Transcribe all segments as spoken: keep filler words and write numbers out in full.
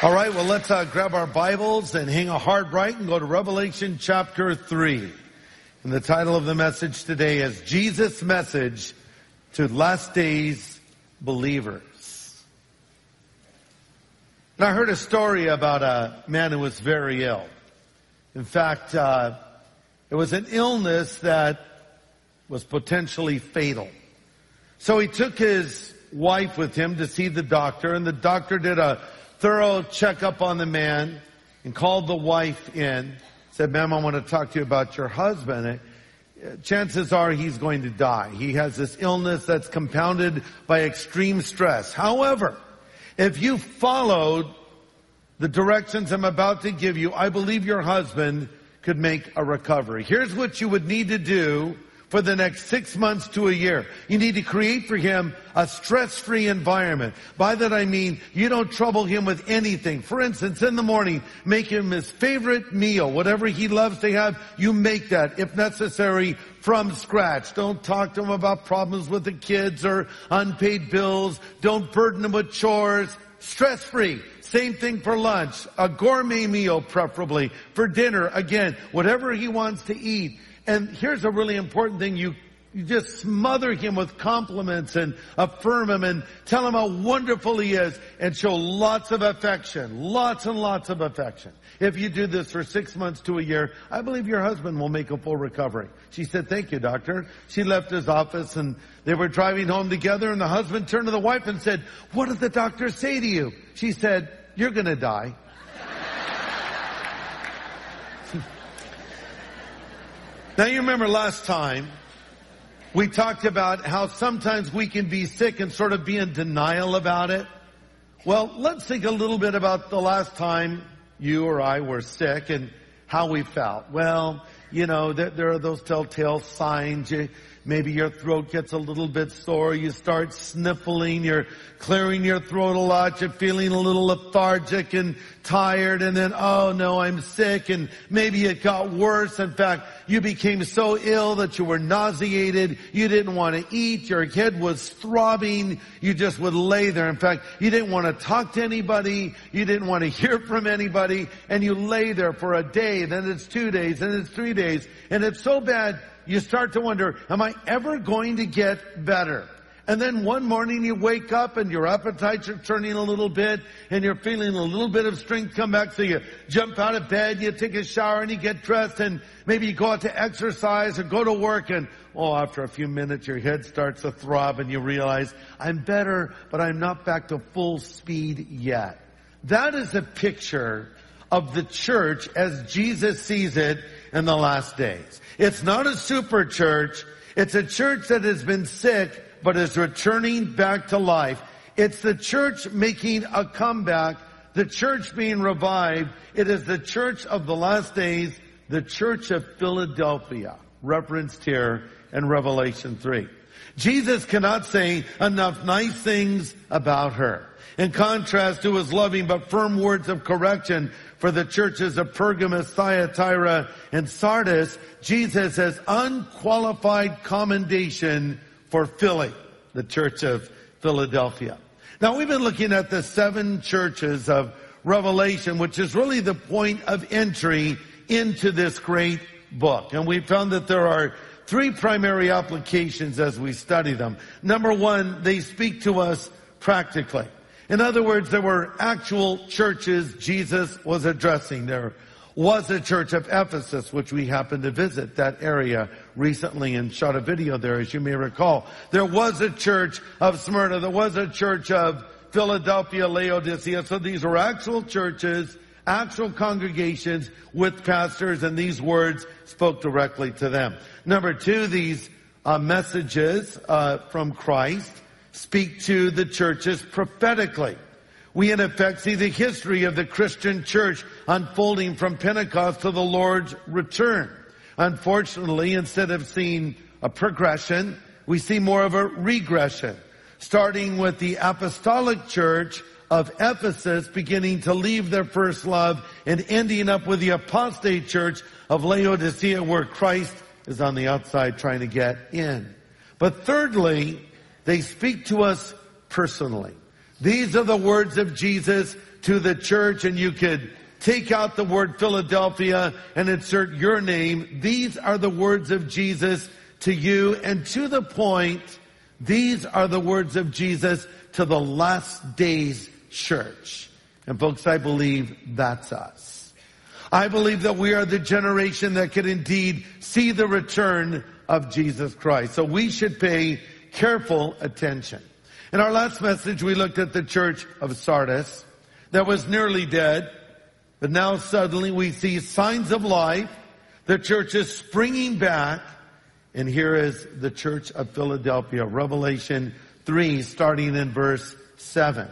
All right, well, let's uh, grab our Bibles and hang a hard right and go to Revelation chapter three. And the title of the message today is Jesus' Message to Last Days Believers. And I heard a story about a man who was very ill. In fact, uh, it was an illness that was potentially fatal. So he took his wife with him to see the doctor, and the doctor did a thorough checkup on the man and called the wife in. Said, ma'am, I want to talk to you about your husband. Chances are he's going to die. He has this illness that's compounded by extreme stress. However, if you followed the directions I'm about to give you, I believe your husband could make a recovery. Here's what you would need to do for the next six months to a year. You need to create for him a stress-free environment. By that I mean, you don't trouble him with anything. For instance, in the morning, make him his favorite meal. Whatever he loves to have, you make that, if necessary, from scratch. Don't talk to him about problems with the kids or unpaid bills. Don't burden him with chores. Stress-free. Same thing for lunch. A gourmet meal, preferably. For dinner, again, whatever he wants to eat. And here's a really important thing. You, you just smother him with compliments and affirm him and tell him how wonderful he is and show lots of affection. Lots and lots of affection. If you do this for six months to a year, I believe your husband will make a full recovery. She said, thank you, doctor. She left his office and they were driving home together, and the husband turned to the wife and said, what did the doctor say to you? She said, you're going to die. Now, you remember last time we talked about how sometimes we can be sick and sort of be in denial about it. Well, let's think a little bit about the last time you or I were sick and how we felt. Well, you know, there, there are those telltale signs. You, maybe your throat gets a little bit sore. You start sniffling. You're clearing your throat a lot. You're feeling a little lethargic and tired. And then, oh no, I'm sick. And maybe it got worse. In fact, you became so ill that you were nauseated. You didn't want to eat. Your head was throbbing. You just would lay there. In fact, you didn't want to talk to anybody. You didn't want to hear from anybody. And you lay there for a day. Then it's two days. Then it's three days. And it's so bad, you start to wonder, am I ever going to get better? And then one morning you wake up and your appetites are turning a little bit and you're feeling a little bit of strength come back. So you jump out of bed, you take a shower and you get dressed and maybe you go out to exercise or go to work, and oh, after a few minutes your head starts to throb and you realize, I'm better, but I'm not back to full speed yet. That is a picture of the church as Jesus sees it in the last days. It's not a super church. It's a church that has been sick but is returning back to life. It's the church making a comeback, the church being revived. It is the church of the last days, the church of Philadelphia, referenced here in Revelation three. Jesus cannot say enough nice things about her. In contrast to his loving but firm words of correction for the churches of Pergamos, Thyatira, and Sardis, Jesus has unqualified commendation for Philly, the church of Philadelphia. Now, we've been looking at the seven churches of Revelation, which is really the point of entry into this great book. And we found that there are three primary applications as we study them. Number one, they speak to us practically. In other words, there were actual churches Jesus was addressing. There was a church of Ephesus, which we happened to visit that area recently and shot a video there, as you may recall. There was a church of Smyrna. There was a church of Philadelphia, Laodicea. So these were actual churches, actual congregations with pastors, and these words spoke directly to them. Number two, these uh, messages uh, from Christ speak to the churches prophetically. We in effect see the history of the Christian church unfolding from Pentecost to the Lord's return. Unfortunately, instead of seeing a progression, we see more of a regression, starting with the apostolic church of Ephesus beginning to leave their first love and ending up with the apostate church of Laodicea, where Christ is on the outside trying to get in. But thirdly, they speak to us personally. These are the words of Jesus to the church, and you could take out the word Philadelphia and insert your name. These are the words of Jesus to you, and to the point, these are the words of Jesus to the last days church. And folks, I believe that's us. I believe that we are the generation that could indeed see the return of Jesus Christ. So we should pay careful attention. In our last message, we looked at the church of Sardis that was nearly dead, but now suddenly we see signs of life. The church is springing back, and here is the church of Philadelphia, Revelation three, starting in verse seven.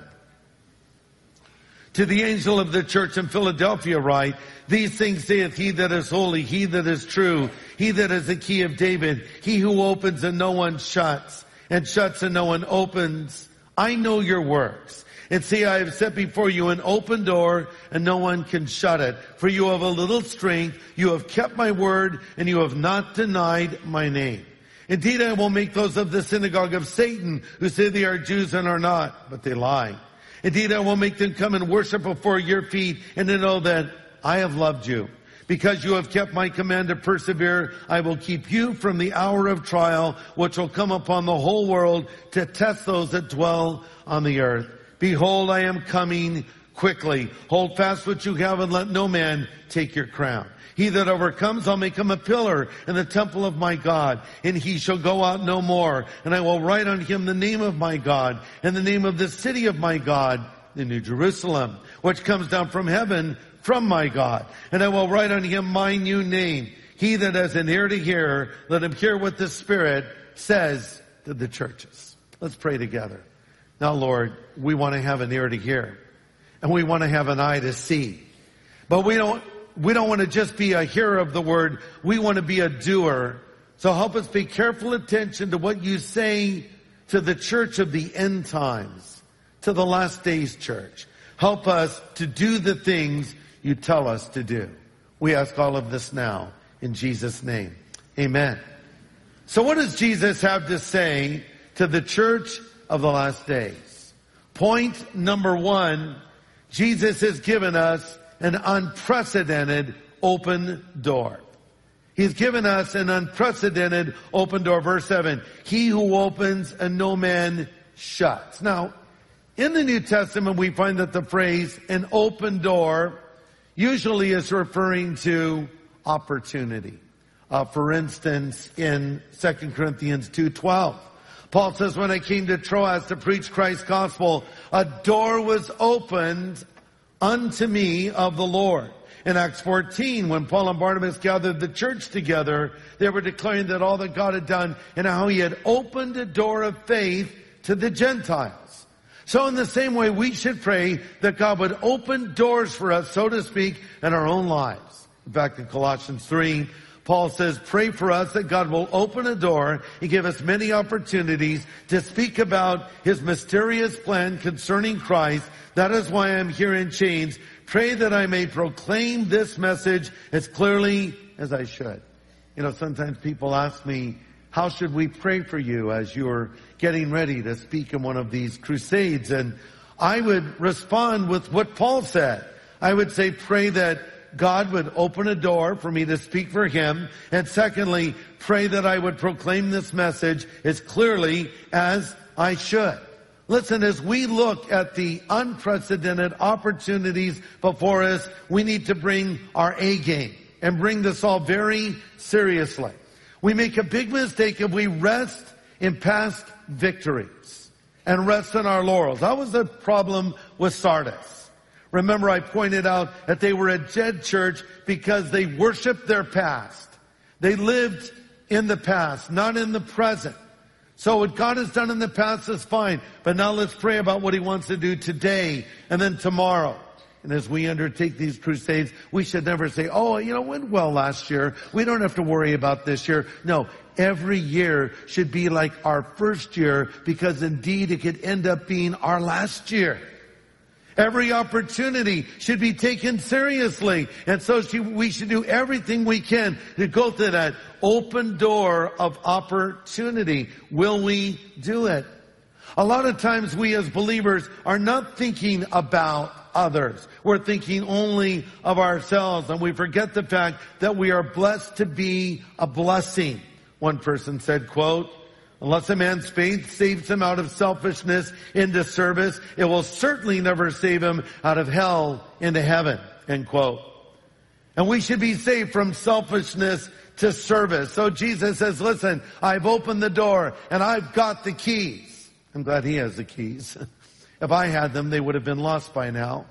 To the angel of the church in Philadelphia write, these things saith he that is holy, he that is true, he that is the key of David, he who opens and no one shuts, and shuts and no one opens. I know your works. And see, I have set before you an open door, and no one can shut it. For you have a little strength, you have kept my word, and you have not denied my name. Indeed, I will make those of the synagogue of Satan, who say they are Jews and are not, but they lie. Indeed, I will make them come and worship before your feet, and to know that I have loved you. Because you have kept my command to persevere, I will keep you from the hour of trial, which will come upon the whole world to test those that dwell on the earth. Behold, I am coming quickly. Hold fast what you have, and let no man take your crown. He that overcomes, I'll make him a pillar in the temple of my God, and he shall go out no more. And I will write on him the name of my God, and the name of the city of my God, the New Jerusalem, which comes down from heaven from my God. And I will write on him my new name. He that has an ear to hear, let him hear what the Spirit says to the churches. Let's pray together. Now, Lord, we want to have an ear to hear, and we want to have an eye to see. But we don't We don't want to just be a hearer of the word. We want to be a doer. So help us pay careful attention to what you say to the church of the end times, to the last days church. Help us to do the things you tell us to do. We ask all of this now in Jesus' name. Amen. So what does Jesus have to say to the church of the last days? Point number one, Jesus has given us an unprecedented open door. He's given us an unprecedented open door. Verse seven, he who opens and no man shuts. Now, in the New Testament, we find that the phrase an open door usually is referring to opportunity. Uh, for instance, in Second Corinthians two twelve, Paul says, when I came to Troas to preach Christ's gospel, a door was opened unto me of the Lord. In Acts fourteen, when Paul and Barnabas gathered the church together, they were declaring that all that God had done and how he had opened a door of faith to the Gentiles. So in the same way, we should pray that God would open doors for us, so to speak, in our own lives. In fact, in Colossians three, Paul says, pray for us that God will open a door and give us many opportunities to speak about his mysterious plan concerning Christ. That is why I'm here in chains. Pray that I may proclaim this message as clearly as I should. You know, sometimes people ask me, how should we pray for you as you're getting ready to speak in one of these crusades? And I would respond with what Paul said. I would say, pray that God would open a door for me to speak for him. And secondly, pray that I would proclaim this message as clearly as I should. Listen, as we look at the unprecedented opportunities before us, we need to bring our A game and bring this all very seriously. We make a big mistake if we rest in past victories and rest in our laurels. That was the problem with Sardis. Remember, I pointed out that they were a dead church because they worshiped their past. They lived in the past, not in the present. So what God has done in the past is fine. But now let's pray about what he wants to do today and then tomorrow. And as we undertake these crusades, we should never say, oh, you know, it went well last year. We don't have to worry about this year. No, every year should be like our first year, because indeed it could end up being our last year. Every opportunity should be taken seriously. And so we should do everything we can to go to that open door of opportunity. Will we do it? A lot of times we as believers are not thinking about others. We're thinking only of ourselves, and we forget the fact that we are blessed to be a blessing. One person said, quote, "Unless a man's faith saves him out of selfishness into service, it will certainly never save him out of hell into heaven," end quote. And we should be saved from selfishness to service. So Jesus says, listen, I've opened the door and I've got the keys. I'm glad he has the keys. If I had them, they would have been lost by now.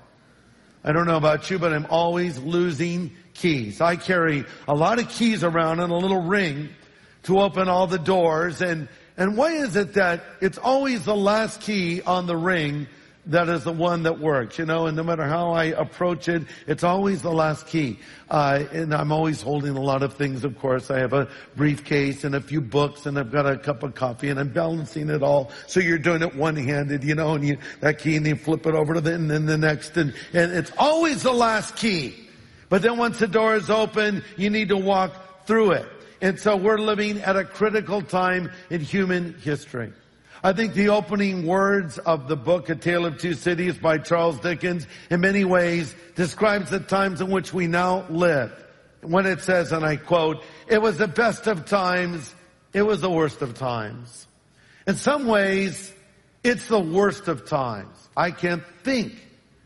I don't know about you, but I'm always losing keys. I carry a lot of keys around in a little ring to open all the doors. And, and why is it that it's always the last key on the ring that is the one that works, you know, and no matter how I approach it, it's always the last key. Uh, and I'm always holding a lot of things, of course. I have a briefcase and a few books and I've got a cup of coffee and I'm balancing it all. So you're doing it one-handed, you know, and you, that key and you flip it over to the, and then the next. And, and it's always the last key. But then once the door is open, you need to walk through it. And so we're living at a critical time in human history. I think the opening words of the book, A Tale of Two Cities by Charles Dickens, in many ways describes the times in which we now live. When it says, and I quote, "It was the best of times, it was the worst of times." In some ways, it's the worst of times. I can't think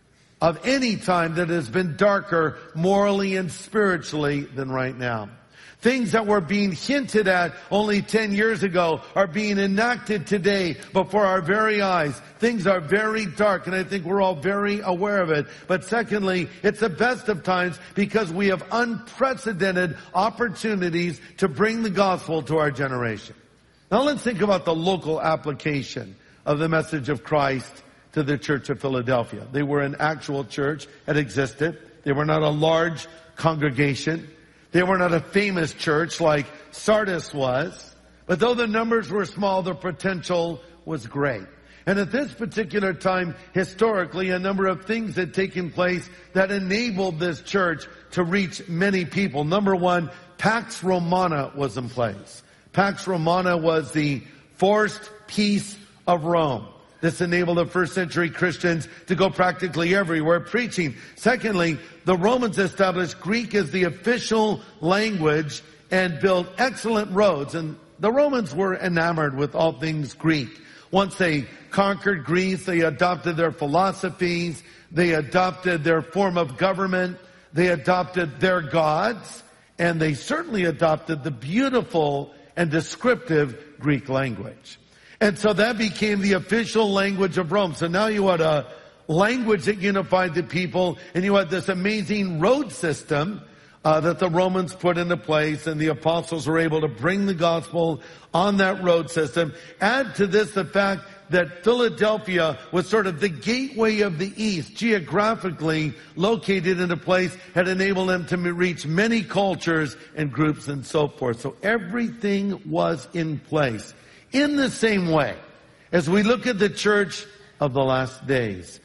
of any time that has been darker morally and spiritually than right now. Things that were being hinted at only ten years ago are being enacted today before our very eyes. Things are very dark, and I think we're all very aware of it. But secondly, it's the best of times because we have unprecedented opportunities to bring the gospel to our generation. Now let's think about the local application of the message of Christ to the Church of Philadelphia. They were an actual church that existed. They were not a large congregation. They were not a famous church like Sardis was, but though the numbers were small, the potential was great. And at this particular time, historically, a number of things had taken place that enabled this church to reach many people. Number one, Pax Romana was in place. Pax Romana was the forced peace of Rome. This enabled the first century Christians to go practically everywhere preaching. Secondly, the Romans established Greek as the official language and built excellent roads. And the Romans were enamored with all things Greek. Once they conquered Greece, they adopted their philosophies, they adopted their form of government, they adopted their gods, and they certainly adopted the beautiful and descriptive Greek language. And so that became the official language of Rome. So now you had a language that unified the people, and you had this amazing road system uh, that the Romans put into place, and the apostles were able to bring the gospel on that road system. Add to this the fact that Philadelphia was sort of the gateway of the East, geographically located in a place that enabled them to reach many cultures and groups and so forth. So everything was in place. In the same way, as we look at the church of the last days,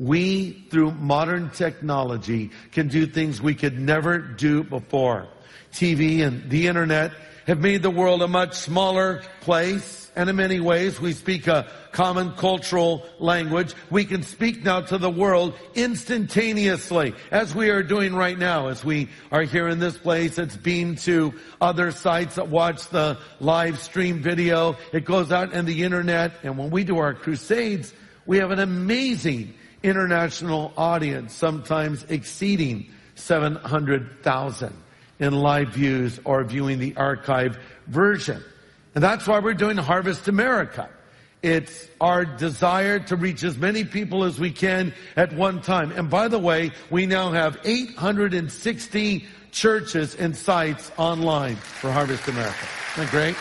we, through modern technology, can do things we could never do before. T V and the internet have made the world a much smaller place, and in many ways we speak a common cultural language. We can speak now to the world instantaneously, as we are doing right now, as we are here in this place. It's beamed to other sites that watch the live stream video. It goes out in the internet, and when we do our crusades, we have an amazing international audience, sometimes exceeding seven hundred thousand in live views or viewing the archive version. And that's why we're doing Harvest America. It's our desire to reach as many people as we can at one time. And by the way, we now have eight hundred sixty churches and sites online for Harvest America. Isn't that great?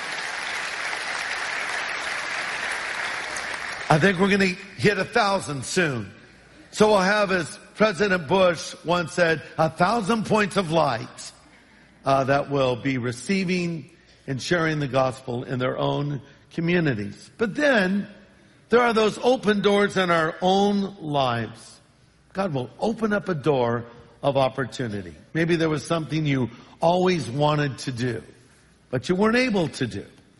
I think we're going to hit a thousand soon. So we'll have, as President Bush once said, a thousand points of light uh, that will be receiving and sharing the gospel in their own communities. But then there are those open doors in our own lives. God will open up a door of opportunity. Maybe there was something you always wanted to do, but you weren't able to do.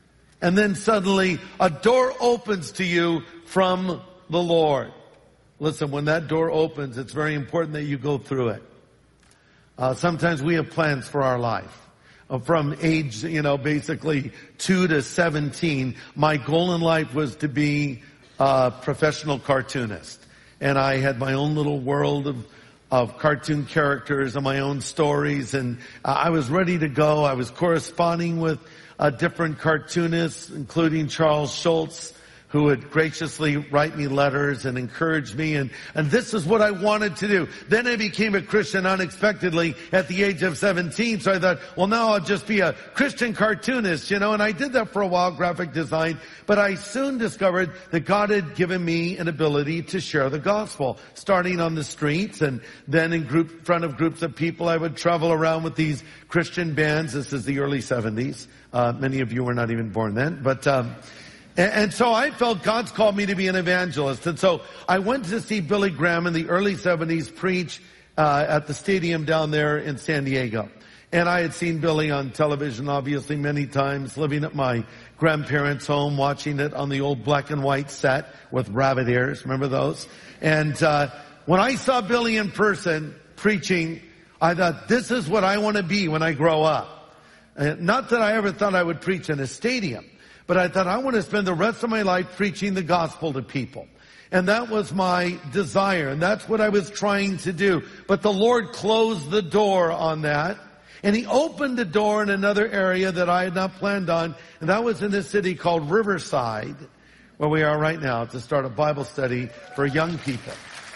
and then suddenly a door opens to you from the Lord. Listen, when that door opens, it's very important that you go through it. Uh, sometimes we have plans for our life. Uh, from age, you know, basically two to seventeen, my goal in life was to be a professional cartoonist. And I had my own little world of of cartoon characters and my own stories, and uh, I was ready to go. I was corresponding with uh, different cartoonists, including Charles Schultz, who would graciously write me letters and encourage me, and, and this is what I wanted to do. Then I became a Christian unexpectedly at the age of seventeen, so I thought, well, now I'll just be a Christian cartoonist, you know, and I did that for a while, graphic design, but I soon discovered that God had given me an ability to share the gospel, starting on the streets, and then in group, front of groups of people. I would travel around with these Christian bands. This is the early seventies. Uh, many of you were not even born then, but, um, And so I felt God's called me to be an evangelist. And so I went to see Billy Graham in the early seventies preach uh, at the stadium down there in San Diego. And I had seen Billy on television, obviously, many times, living at my grandparents' home, watching it on the old black and white set with rabbit ears. Remember those? And uh, when I saw Billy in person preaching, I thought, this is what I want to be when I grow up. Uh, not that I ever thought I would preach in a stadium. But I thought, I want to spend the rest of my life preaching the gospel to people. And that was my desire. And that's what I was trying to do. But the Lord closed the door on that. And He opened a door in another area that I had not planned on. And that was in a city called Riverside, where we are right now, to start a Bible study for young people.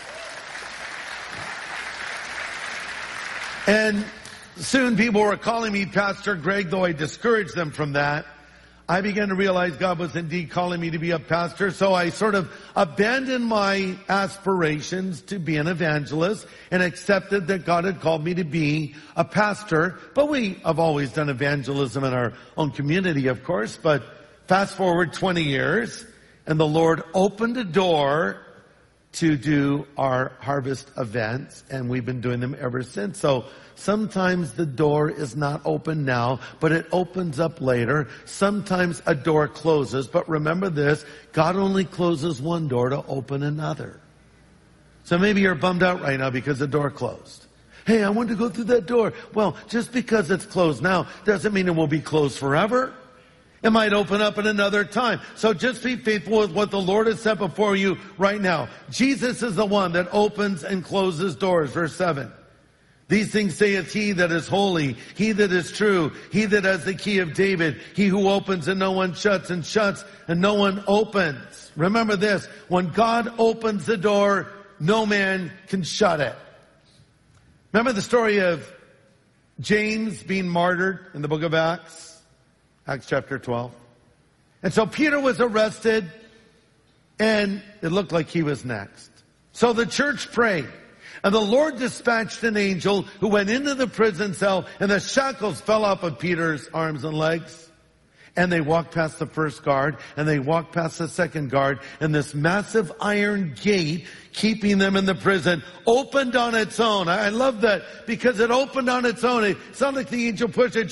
And soon people were calling me Pastor Greg, though I discouraged them from that. I began to realize God was indeed calling me to be a pastor, so I sort of abandoned my aspirations to be an evangelist and accepted that God had called me to be a pastor. But we have always done evangelism in our own community, of course. But fast forward twenty years, and the Lord opened a door to do our harvest events, and we've been doing them ever since. So sometimes the door is not open now, but it opens up later. Sometimes a door closes, but remember this, God only closes one door to open another. So maybe you're bummed out right now because the door closed. Hey, I want to go through that door. Well, just because it's closed now doesn't mean it will be closed forever. It might open up at another time. So just be faithful with what the Lord has set before you right now. Jesus is the one that opens and closes doors. Verse seven. These things saith He that is holy, He that is true, He that has the key of David, He who opens and no one shuts, and shuts and no one opens. Remember this, when God opens the door, no man can shut it. Remember the story of James being martyred in the book of Acts? Acts chapter twelve. And so Peter was arrested, and it looked like he was next. So the church prayed, and the Lord dispatched an angel who went into the prison cell, and the shackles fell off of Peter's arms and legs. And they walked past the first guard, and they walked past the second guard, and this massive iron gate keeping them in the prison opened on its own. I love that because it opened on its own. It sounded like the angel pushed it.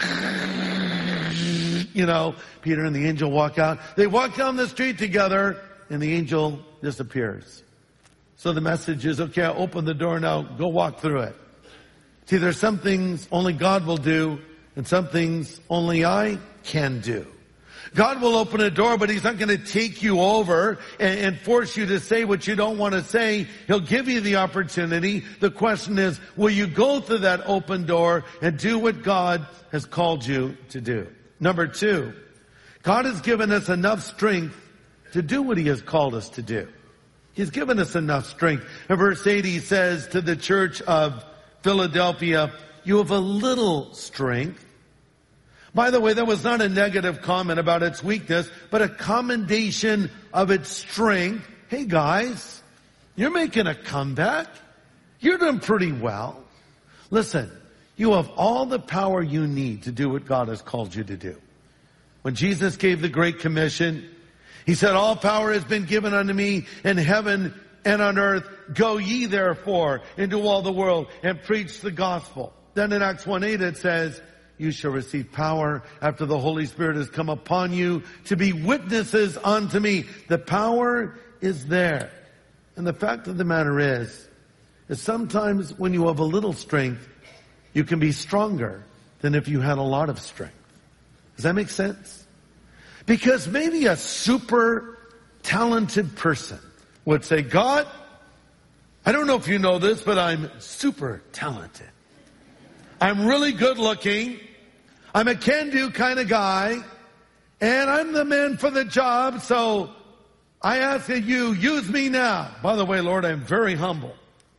You know, Peter and the angel walk out. They walk down the street together, and the angel disappears. So the message is, okay, I'll open the door now. Go walk through it. See, there's some things only God will do, and some things only I can do. God will open a door, but He's not going to take you over and, and force you to say what you don't want to say. He'll give you the opportunity. The question is, will you go through that open door and do what God has called you to do? Number two, God has given us enough strength to do what He has called us to do. He's given us enough strength. In verse eight, He says to the church of Philadelphia, you have a little strength. By the way, that was not a negative comment about its weakness, but a commendation of its strength. Hey guys, you're making a comeback. You're doing pretty well. Listen, you have all the power you need to do what God has called you to do. When Jesus gave the Great Commission, He said, all power has been given unto me in heaven and on earth. Go ye therefore into all the world and preach the gospel. Then in Acts one eight it says, you shall receive power after the Holy Spirit has come upon you to be witnesses unto me. The power is there. And the fact of the matter is, is sometimes when you have a little strength, you can be stronger than if you had a lot of strength. Does that make sense? Because maybe a super talented person would say, God, I don't know if you know this, but I'm super talented. I'm really good looking. I'm a can-do kind of guy. And I'm the man for the job, so I ask that you use me now. By the way, Lord, I'm very humble.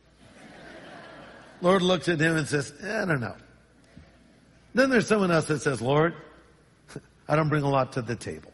Lord looks at him and says, I don't know. Then there's someone else that says, Lord, I don't bring a lot to the table,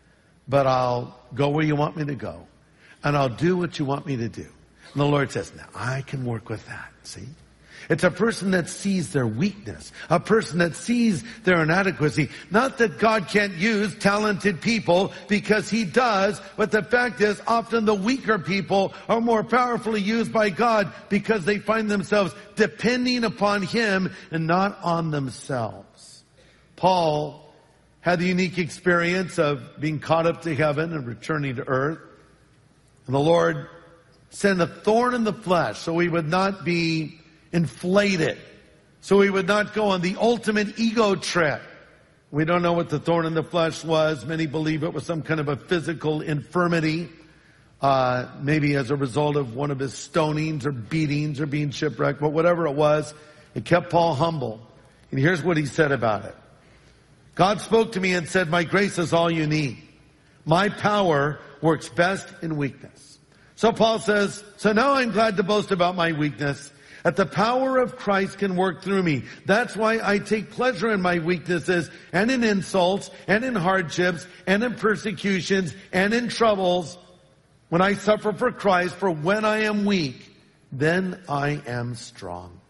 but I'll go where you want me to go, and I'll do what you want me to do. And the Lord says, now I can work with that, see? It's a person that sees their weakness, a person that sees their inadequacy. Not that God can't use talented people, because He does, but the fact is often the weaker people are more powerfully used by God because they find themselves depending upon Him and not on themselves. Paul had the unique experience of being caught up to heaven and returning to earth. And the Lord sent a thorn in the flesh so he would not be inflated, so he would not go on the ultimate ego trip. We don't know what the thorn in the flesh was. Many believe it was some kind of a physical infirmity, uh, maybe as a result of one of his stonings or beatings or being shipwrecked, but whatever it was, it kept Paul humble. And here's what he said about it. God spoke to me and said, my grace is all you need. My power works best in weakness. So Paul says, so now I'm glad to boast about my weakness, that the power of Christ can work through me. That's why I take pleasure in my weaknesses and in insults and in hardships and in persecutions and in troubles when I suffer for Christ, for when I am weak, then I am strong.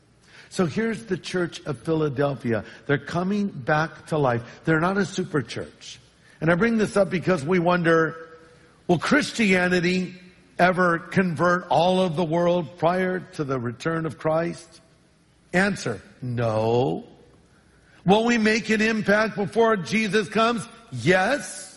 So here's the church of Philadelphia. They're coming back to life. They're not a super church. And I bring this up because we wonder, will Christianity ever convert all of the world prior to the return of Christ? Answer, no. Will we make an impact before Jesus comes? Yes.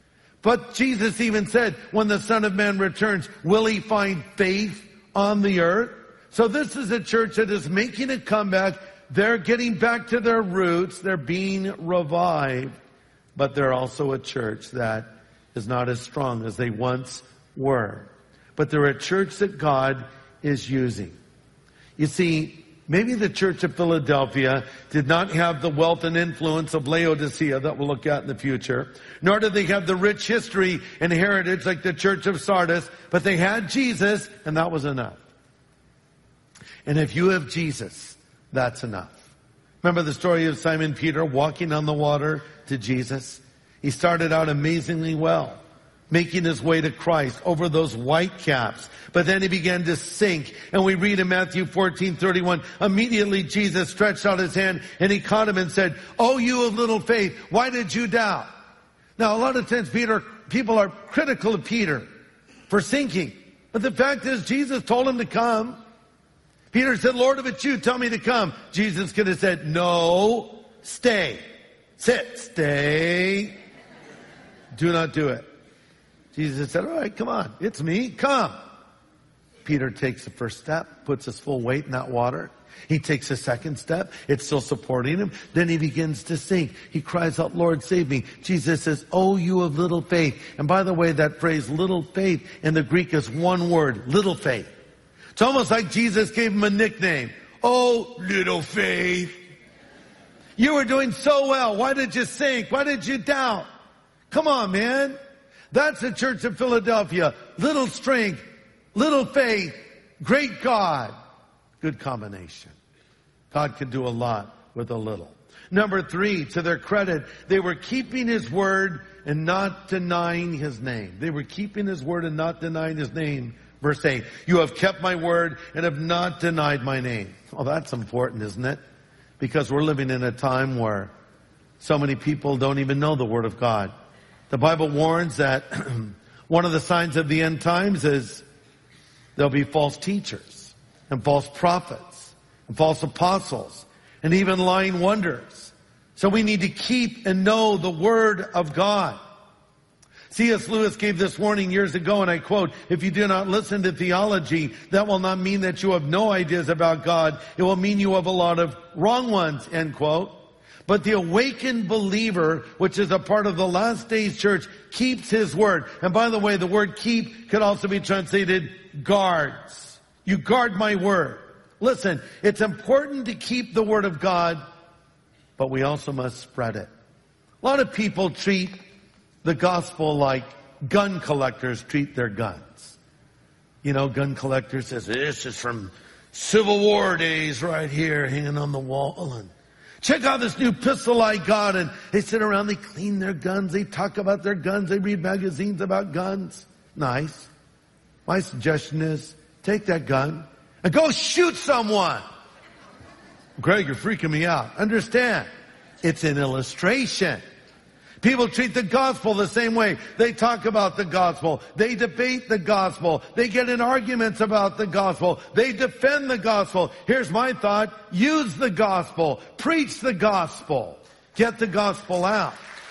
But Jesus even said, when the Son of Man returns, will He find faith on the earth? So this is a church that is making a comeback. They're getting back to their roots. They're being revived. But they're also a church that is not as strong as they once were. But they're a church that God is using. You see, maybe the church of Philadelphia did not have the wealth and influence of Laodicea that we'll look at in the future, nor did they have the rich history and heritage like the church of Sardis, but they had Jesus, and that was enough. And if you have Jesus, that's enough. Remember the story of Simon Peter walking on the water to Jesus? He started out amazingly well, making his way to Christ over those white caps. But then he began to sink. And we read in Matthew fourteen thirty-one, immediately Jesus stretched out his hand and he caught him and said, "Oh, you of little faith, why did you doubt?" Now, a lot of times Peter, people are critical of Peter for sinking. But the fact is, Jesus told him to come. Peter said, "Lord, if it's you, tell me to come." Jesus could have said, "No, stay. Sit, stay. Do not do it." Jesus said, "All right, come on. It's me. Come." Peter takes the first step, puts his full weight in that water. He takes a second step. It's still supporting him. Then he begins to sink. He cries out, "Lord, save me." Jesus says, "Oh, you of little faith." And by the way, that phrase, little faith, in the Greek is one word, little faith. It's almost like Jesus gave him a nickname. "Oh, little faith. You were doing so well. Why did you sink? Why did you doubt? Come on, man." That's the church of Philadelphia. Little strength, little faith, great God. Good combination. God can do a lot with a little. Number three, to their credit, they were keeping His word and not denying His name. They were keeping His word and not denying His name. Verse eight, "You have kept my word and have not denied my name." Well, that's important, isn't it? Because we're living in a time where so many people don't even know the word of God. The Bible warns that one of the signs of the end times is there'll be false teachers and false prophets and false apostles and even lying wonders. So we need to keep and know the Word of God. C S Lewis gave this warning years ago, and I quote, "If you do not listen to theology, that will not mean that you have no ideas about God. It will mean you have a lot of wrong ones," end quote. But the awakened believer, which is a part of the last days church, keeps his word. And by the way, the word keep could also be translated guards. You guard my word. Listen, it's important to keep the word of God, but we also must spread it. A lot of people treat the gospel like gun collectors treat their guns. You know, gun collector says, "This is from Civil War days right here, hanging on the wall. And check out this new pistol I got." And they sit around, they clean their guns, they talk about their guns, they read magazines about guns. Nice. My suggestion is, take that gun and go shoot someone. Greg, you're freaking me out. Understand, it's an illustration. People treat the gospel the same way. They talk about the gospel. They debate the gospel. They get in arguments about the gospel. They defend the gospel. Here's my thought. Use the gospel. Preach the gospel. Get the gospel out.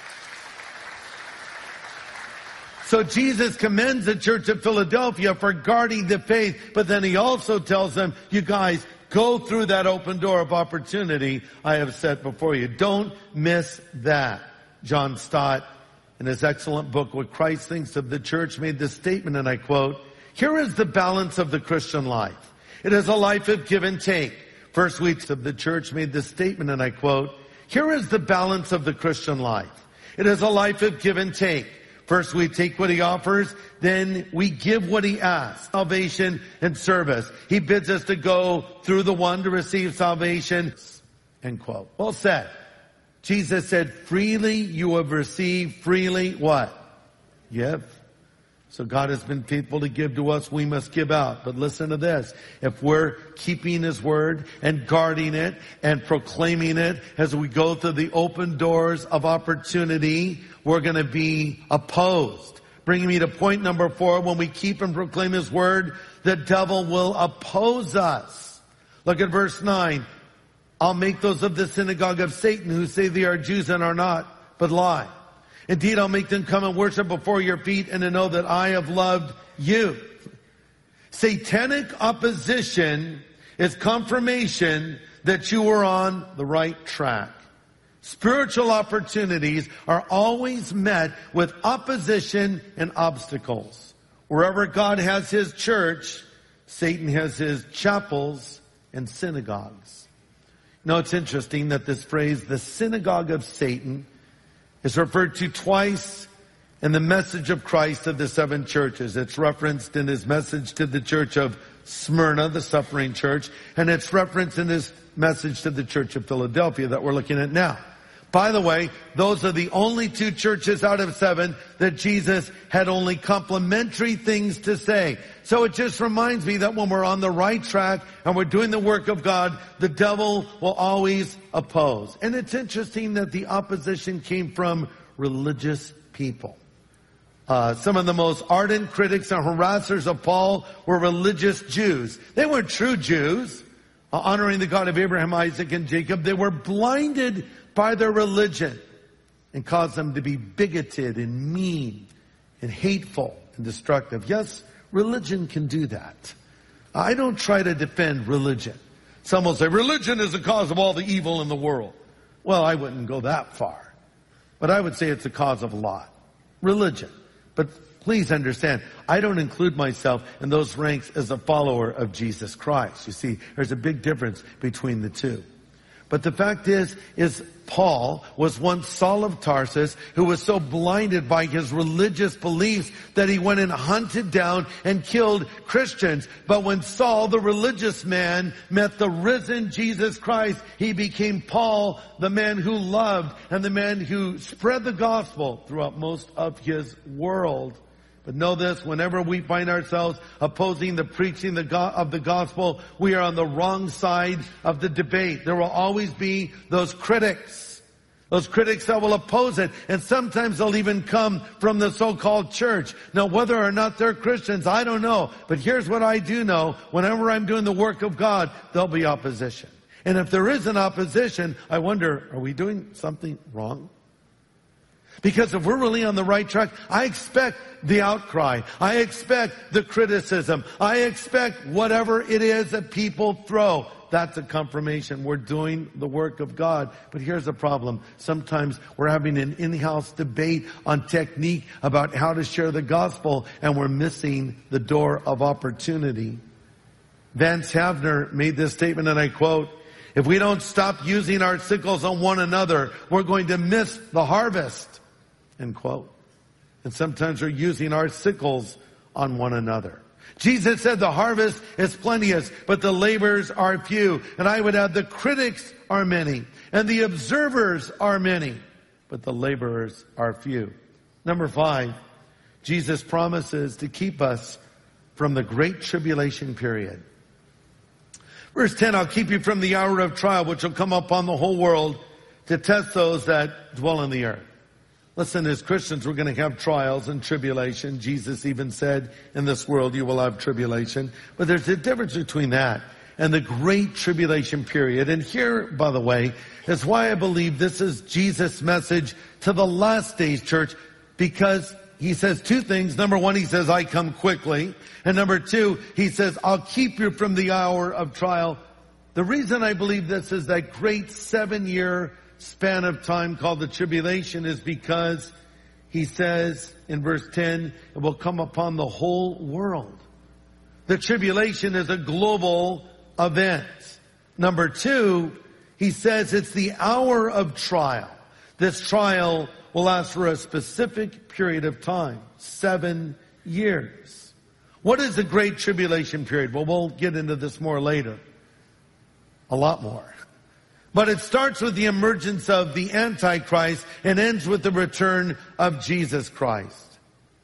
So Jesus commends the church of Philadelphia for guarding the faith, but then he also tells them, you guys, go through that open door of opportunity I have set before you. Don't miss that. John Stott, in his excellent book, What Christ Thinks of the Church, made this statement, and I quote, "Here is the balance of the Christian life. It is a life of give and take." First weeks of the church made this statement, and I quote, "Here is the balance of the Christian life. It is a life of give and take. First we take what he offers, then we give what he asks. Salvation and service. He bids us to go through the one to receive salvation." End quote. Well said. Jesus said, freely you have received, freely what? Give. So God has been faithful to give to us, we must give out. But listen to this. If we're keeping his word and guarding it and proclaiming it as we go through the open doors of opportunity, we're going to be opposed. Bringing me to point number four, when we keep and proclaim his word, the devil will oppose us. Look at verse nine. "I'll make those of the synagogue of Satan who say they are Jews and are not, but lie. Indeed, I'll make them come and worship before your feet and to know that I have loved you." Satanic opposition is confirmation that you are on the right track. Spiritual opportunities are always met with opposition and obstacles. Wherever God has his church, Satan has his chapels and synagogues. Now, it's interesting that this phrase, the synagogue of Satan, is referred to twice in the message of Christ to the seven churches. It's referenced in his message to the church of Smyrna, the suffering church, and it's referenced in his message to the church of Philadelphia that we're looking at now. By the way, those are the only two churches out of seven that Jesus had only complimentary things to say. So it just reminds me that when we're on the right track and we're doing the work of God, the devil will always oppose. And it's interesting that the opposition came from religious people. Uh, some of the most ardent critics and harassers of Paul were religious Jews. They weren't true Jews, uh, honoring the God of Abraham, Isaac, and Jacob. They were blinded by their religion and caused them to be bigoted and mean and hateful and destructive. Yes, religion can do that. I don't try to defend religion. Some will say religion is the cause of all the evil in the world. Well, I wouldn't go that far. But I would say it's the cause of a lot. Religion. But please understand, I don't include myself in those ranks as a follower of Jesus Christ. You see, there's a big difference between the two. But the fact is, is Paul was once Saul of Tarsus, who was so blinded by his religious beliefs that he went and hunted down and killed Christians. But when Saul, the religious man, met the risen Jesus Christ, he became Paul, the man who loved and the man who spread the gospel throughout most of his world. But know this, whenever we find ourselves opposing the preaching of the gospel, we are on the wrong side of the debate. There will always be those critics, those critics that will oppose it. And sometimes they'll even come from the so-called church. Now, whether or not they're Christians, I don't know. But here's what I do know. Whenever I'm doing the work of God, there'll be opposition. And if there is an opposition, I wonder, are we doing something wrong? Because if we're really on the right track, I expect the outcry. I expect the criticism. I expect whatever it is that people throw. That's a confirmation. We're doing the work of God. But here's the problem. Sometimes we're having an in-house debate on technique about how to share the gospel, and we're missing the door of opportunity. Vance Havner made this statement, and I quote, "If we don't stop using our sickles on one another, we're going to miss the harvest." End quote. And sometimes we're using our sickles on one another. Jesus said the harvest is plenteous, but the laborers are few. And I would add the critics are many, and the observers are many, but the laborers are few. Number five, Jesus promises to keep us from the great tribulation period. Verse ten, I'll keep you from the hour of trial, which will come upon the whole world to test those that dwell on the earth. Listen, as Christians, we're going to have trials and tribulation. Jesus even said, in this world you will have tribulation. But there's a difference between that and the great tribulation period. And here, by the way, is why I believe this is Jesus' message to the last days church, because he says two things. Number one, he says, I come quickly. And number two, he says, I'll keep you from the hour of trial. The reason I believe this is that great seven-year span of time called the tribulation is because he says in verse ten, it will come upon the whole world. The tribulation is a global event. Number two, he says it's the hour of trial. This trial will last for a specific period of time, seven years. What is the great tribulation period? Well, we'll get into this more later. A lot more. But it starts with the emergence of the Antichrist and ends with the return of Jesus Christ.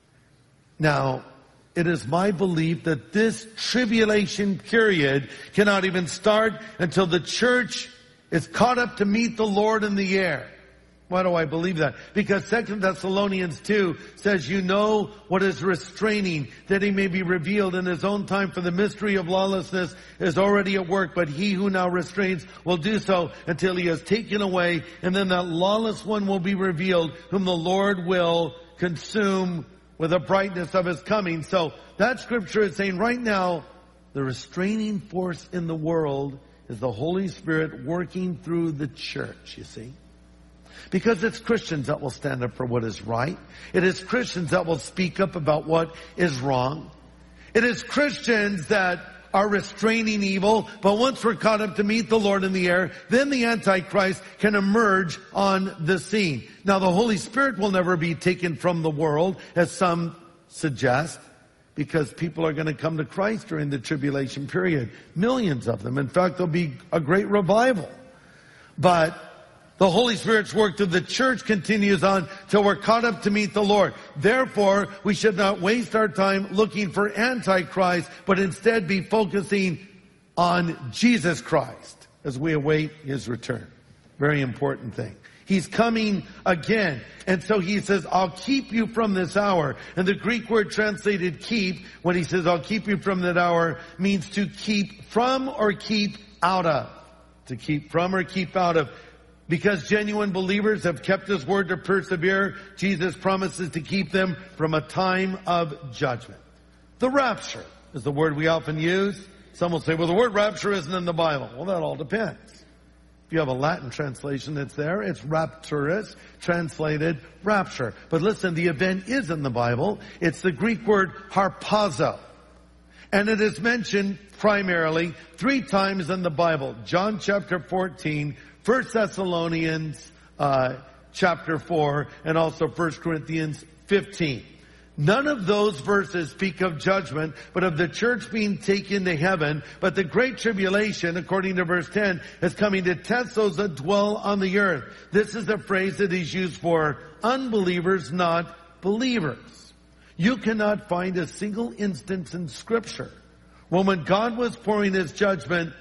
Now, it is my belief that this tribulation period cannot even start until the church is caught up to meet the Lord in the air. Why do I believe that? Because Second Thessalonians two says, you know what is restraining, that he may be revealed in his own time, for the mystery of lawlessness is already at work, but he who now restrains will do so until he is taken away, and then that lawless one will be revealed, whom the Lord will consume with the brightness of his coming. So that scripture is saying right now, the restraining force in the world is the Holy Spirit working through the church, you see. Because it's Christians that will stand up for what is right. It is Christians that will speak up about what is wrong. It is Christians that are restraining evil, but once we're caught up to meet the Lord in the air, then the Antichrist can emerge on the scene. Now, the Holy Spirit will never be taken from the world, as some suggest, because people are going to come to Christ during the tribulation period. Millions of them. In fact, there'll be a great revival. But the Holy Spirit's work through the church continues on till we're caught up to meet the Lord. Therefore, we should not waste our time looking for Antichrist, but instead be focusing on Jesus Christ as we await his return. Very important thing. He's coming again. And so he says, I'll keep you from this hour. And the Greek word translated keep, when he says, I'll keep you from that hour, means to keep from or keep out of. To keep from or keep out of. Because genuine believers have kept his word to persevere, Jesus promises to keep them from a time of judgment. The rapture is the word we often use. Some will say, well, the word rapture isn't in the Bible. Well, that all depends. If you have a Latin translation that's there, it's rapturus, translated rapture. But listen, the event is in the Bible. It's the Greek word harpazo. And it is mentioned primarily three times in the Bible. John chapter fourteen, First Thessalonians uh, chapter four, and also First Corinthians fifteen. None of those verses speak of judgment, but of the church being taken to heaven. But the great tribulation, according to verse ten, is coming to test those that dwell on the earth. This is a phrase that is used for unbelievers, not believers. You cannot find a single instance in Scripture when when God was pouring his judgment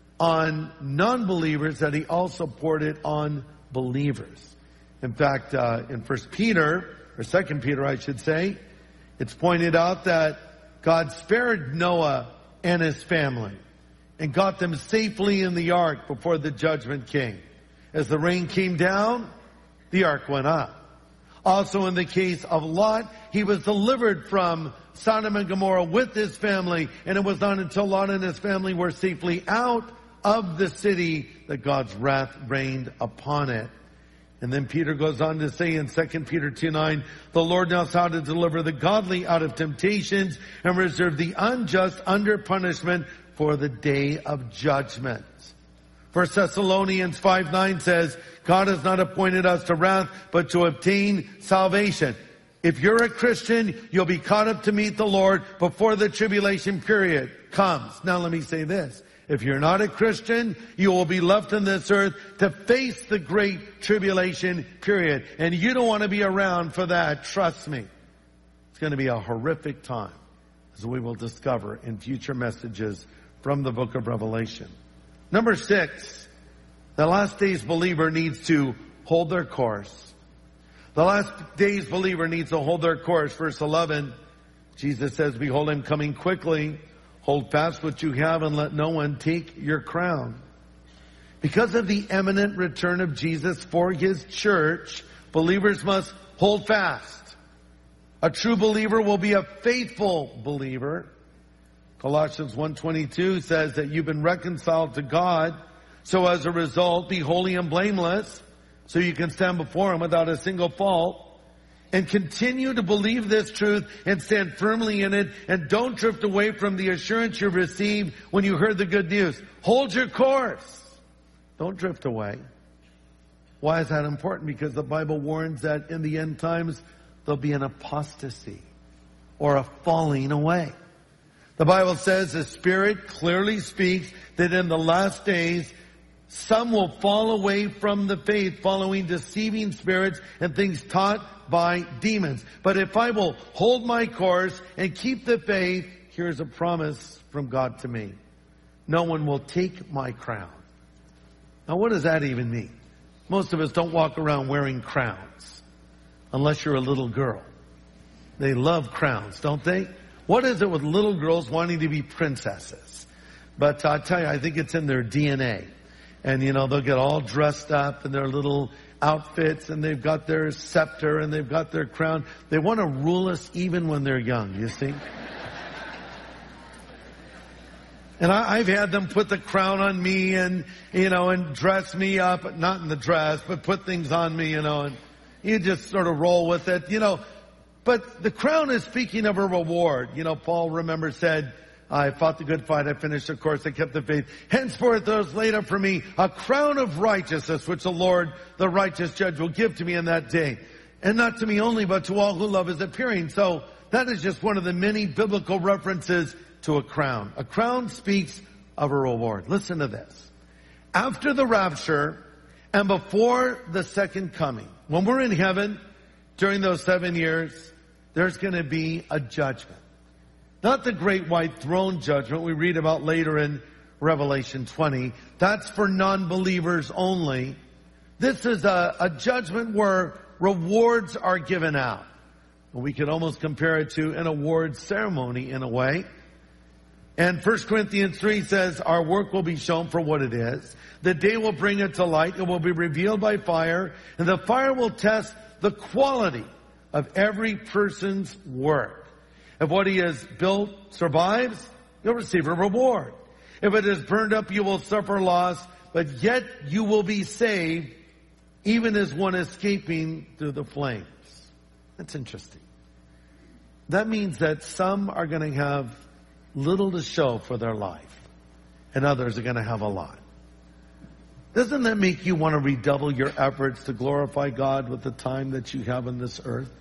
on non-believers that he also poured it on believers. In fact, uh, in First Peter, or Second Peter, I should say, it's pointed out that God spared Noah and his family. and got them safely in the ark before the judgment came. As the rain came down, the ark went up. Also in the case of Lot, he was delivered from Sodom and Gomorrah with his family, and it was not until Lot and his family were safely out of the city that God's wrath reigned upon it. And then Peter goes on to say in Second Peter two nine, the Lord knows how to deliver the godly out of temptations and reserve the unjust under punishment for the day of judgment. First Thessalonians five nine says, God has not appointed us to wrath, but to obtain salvation. If you're a Christian, you'll be caught up to meet the Lord before the tribulation period comes. Now let me say this. If you're not a Christian, you will be left on this earth to face the great tribulation period. And you don't want to be around for that. Trust me. It's going to be a horrific time, as we will discover in future messages from the book of Revelation. Number six, the last days believer needs to hold their course. The last days believer needs to hold their course. Verse eleven, Jesus says, behold, I'm coming quickly. Hold fast what you have and let no one take your crown. Because of the imminent return of Jesus for his church, believers must hold fast. A true believer will be a faithful believer. Colossians one twenty-two says that you've been reconciled to God, so as a result, be holy and blameless, so you can stand before him without a single fault. And continue to believe this truth and stand firmly in it, and don't drift away from the assurance you received when you heard the good news. Hold your course. Don't drift away. Why is that important? Because the Bible warns that in the end times, there'll be an apostasy or a falling away. The Bible says the Spirit clearly speaks that in the last days, some will fall away from the faith, following deceiving spirits and things taught by demons. But if I will hold my course and keep the faith, here's a promise from God to me. No one will take my crown. Now, what does that even mean? Most of us don't walk around wearing crowns, unless you're a little girl. They love crowns, don't they? What is it with little girls wanting to be princesses? But I tell you, I think it's in their D N A. And, you know, they'll get all dressed up in their little outfits, and they've got their scepter, and they've got their crown. They want to rule us even when they're young, you see. And I, I've had them put the crown on me and, you know, and dress me up, not in the dress, but put things on me, you know, and you just sort of roll with it, you know. But the crown is speaking of a reward. You know, Paul, remember, said, I fought the good fight, I finished the course, I kept the faith. Henceforth there is laid up for me a crown of righteousness, which the Lord, the righteous judge, will give to me in that day. And not to me only, but to all who love his appearing. So that is just one of the many biblical references to a crown. A crown speaks of a reward. Listen to this. After the rapture and before the second coming, when we're in heaven, during those seven years, there's going to be a judgment. Not the great white throne judgment we read about later in Revelation twenty. That's for non-believers only. This is a, a judgment where rewards are given out. We could almost compare it to an awards ceremony in a way. And First Corinthians three says, our work will be shown for what it is. The day will bring it to light. It will be revealed by fire. And the fire will test the quality of every person's work. If what he has built survives, you'll receive a reward. If it is burned up, you will suffer loss, but yet you will be saved, even as one escaping through the flames. That's interesting. That means that some are going to have little to show for their life, and others are going to have a lot. Doesn't that make you want to redouble your efforts to glorify God with the time that you have on this earth?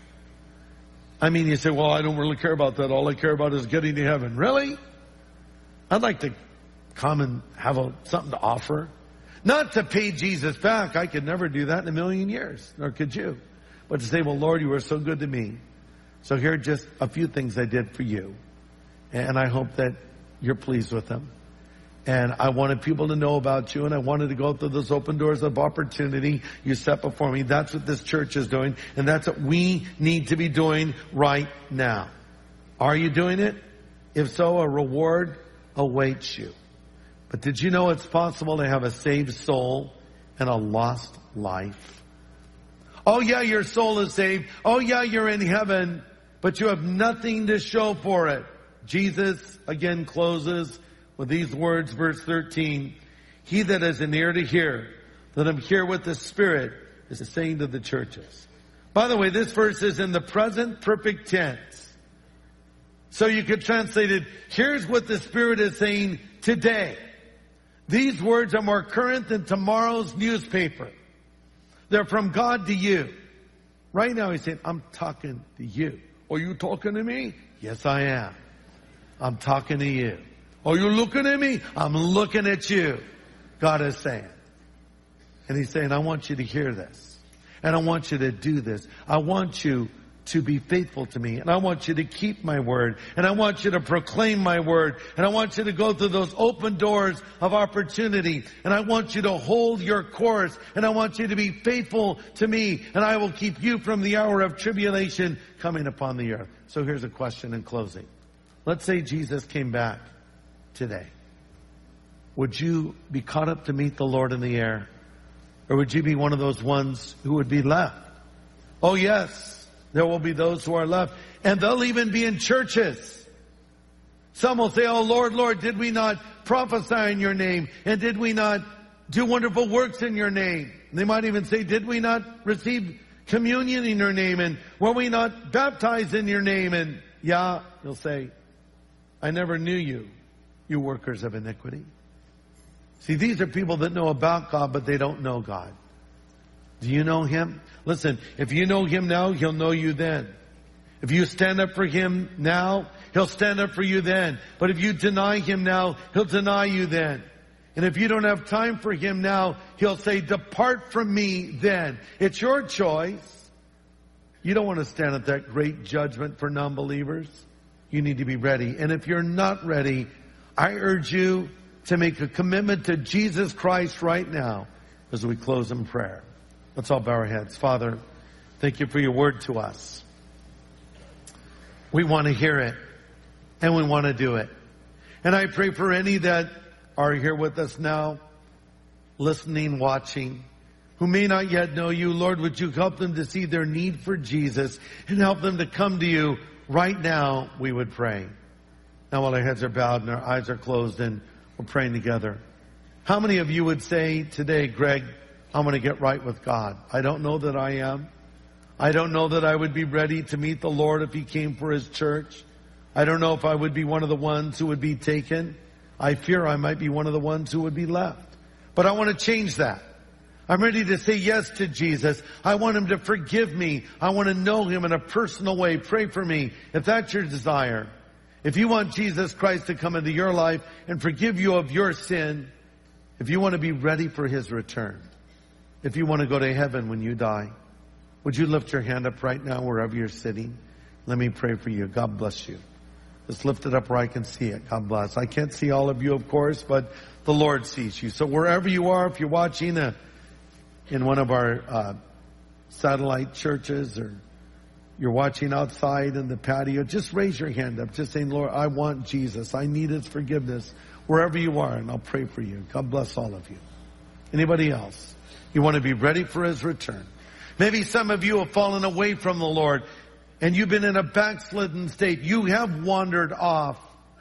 I mean, you say, well, I don't really care about that. All I care about is getting to heaven. Really? I'd like to come and have a, something to offer. Not to pay Jesus back. I could never do that in a million years. Nor could you. But to say, well, Lord, you were so good to me. So here are just a few things I did for you. And I hope that you're pleased with them. And I wanted people to know about you, and I wanted to go through those open doors of opportunity you set before me. That's what this church is doing, and that's what we need to be doing right now. Are you doing it? If so, a reward awaits you. But did you know it's possible to have a saved soul and a lost life? Oh yeah, your soul is saved. Oh yeah, you're in heaven, but you have nothing to show for it. Jesus again closes with these words, verse thirteen. He that has an ear to hear, let him hear what the Spirit is saying to the churches. By the way, this verse is in the present perfect tense. So you could translate it, here's what the Spirit is saying today. These words are more current than tomorrow's newspaper. They're from God to you. Right now he's saying, I'm talking to you. Are you talking to me? Yes, I am. I'm talking to you. Are you looking at me? I'm looking at you. God is saying. And he's saying, I want you to hear this. And I want you to do this. I want you to be faithful to me. And I want you to keep my word. And I want you to proclaim my word. And I want you to go through those open doors of opportunity. And I want you to hold your course. And I want you to be faithful to me. And I will keep you from the hour of tribulation coming upon the earth. So here's a question in closing. Let's say Jesus came back today. Would you be caught up to meet the Lord in the air? Or would you be one of those ones who would be left? Oh yes. There will be those who are left. And they'll even be in churches. Some will say, oh Lord, Lord, did we not prophesy in your name? And did we not do wonderful works in your name? And they might even say, did we not receive communion in your name? And were we not baptized in your name? And yeah, you'll say, I never knew you, you workers of iniquity. See, these are people that know about God, but they don't know God. Do you know Him? Listen, if you know Him now, He'll know you then. If you stand up for Him now, He'll stand up for you then. But if you deny Him now, He'll deny you then. And if you don't have time for Him now, He'll say, depart from me then. It's your choice. You don't want to stand at that great judgment for non-believers. You need to be ready. And if you're not ready, I urge you to make a commitment to Jesus Christ right now as we close in prayer. Let's all bow our heads. Father, thank you for your word to us. We want to hear it, and we want to do it. And I pray for any that are here with us now, listening, watching, who may not yet know you. Lord, would you help them to see their need for Jesus and help them to come to you right now, we would pray. Now while our heads are bowed and our eyes are closed and we're praying together, how many of you would say today, Greg, I'm going to get right with God? I don't know that I am. I don't know that I would be ready to meet the Lord if He came for His church. I don't know if I would be one of the ones who would be taken. I fear I might be one of the ones who would be left. But I want to change that. I'm ready to say yes to Jesus. I want Him to forgive me. I want to know Him in a personal way. Pray for me if that's your desire. If you want Jesus Christ to come into your life and forgive you of your sin, if you want to be ready for His return, if you want to go to heaven when you die, would you lift your hand up right now wherever you're sitting? Let me pray for you. God bless you. Just lift it up where I can see it. God bless. I can't see all of you, of course, but the Lord sees you. So wherever you are, if you're watching a, in one of our uh, satellite churches, or you're watching outside in the patio, just raise your hand up. Just saying, Lord, I want Jesus. I need His forgiveness. Wherever you are, and I'll pray for you. God bless all of you. Anybody else? You want to be ready for His return. Maybe some of you have fallen away from the Lord and you've been in a backslidden state. You have wandered off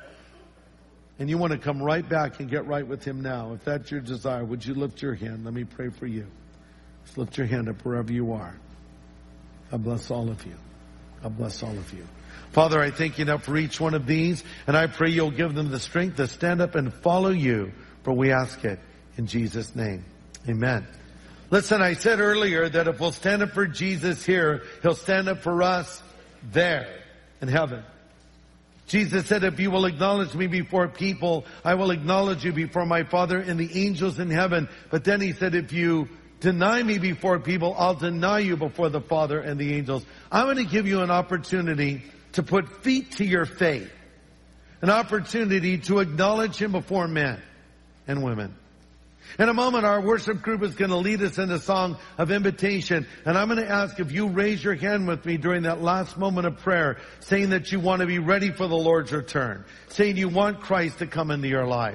and you want to come right back and get right with Him now. If that's your desire, would you lift your hand? Let me pray for you. Just lift your hand up wherever you are. God bless all of you. God bless all of you. Father, I thank you now for each one of these, and I pray you'll give them the strength to stand up and follow you, for we ask it in Jesus' name. Amen. Listen, I said earlier that if we'll stand up for Jesus here, He'll stand up for us there in heaven. Jesus said, if you will acknowledge me before people, I will acknowledge you before my Father and the angels in heaven. But then He said, if you deny me before people, I'll deny you before the Father and the angels. I'm going to give you an opportunity to put feet to your faith. An opportunity to acknowledge Him before men and women. In a moment, our worship group is going to lead us in a song of invitation. And I'm going to ask if you raise your hand with me during that last moment of prayer, saying that you want to be ready for the Lord's return, saying you want Christ to come into your life.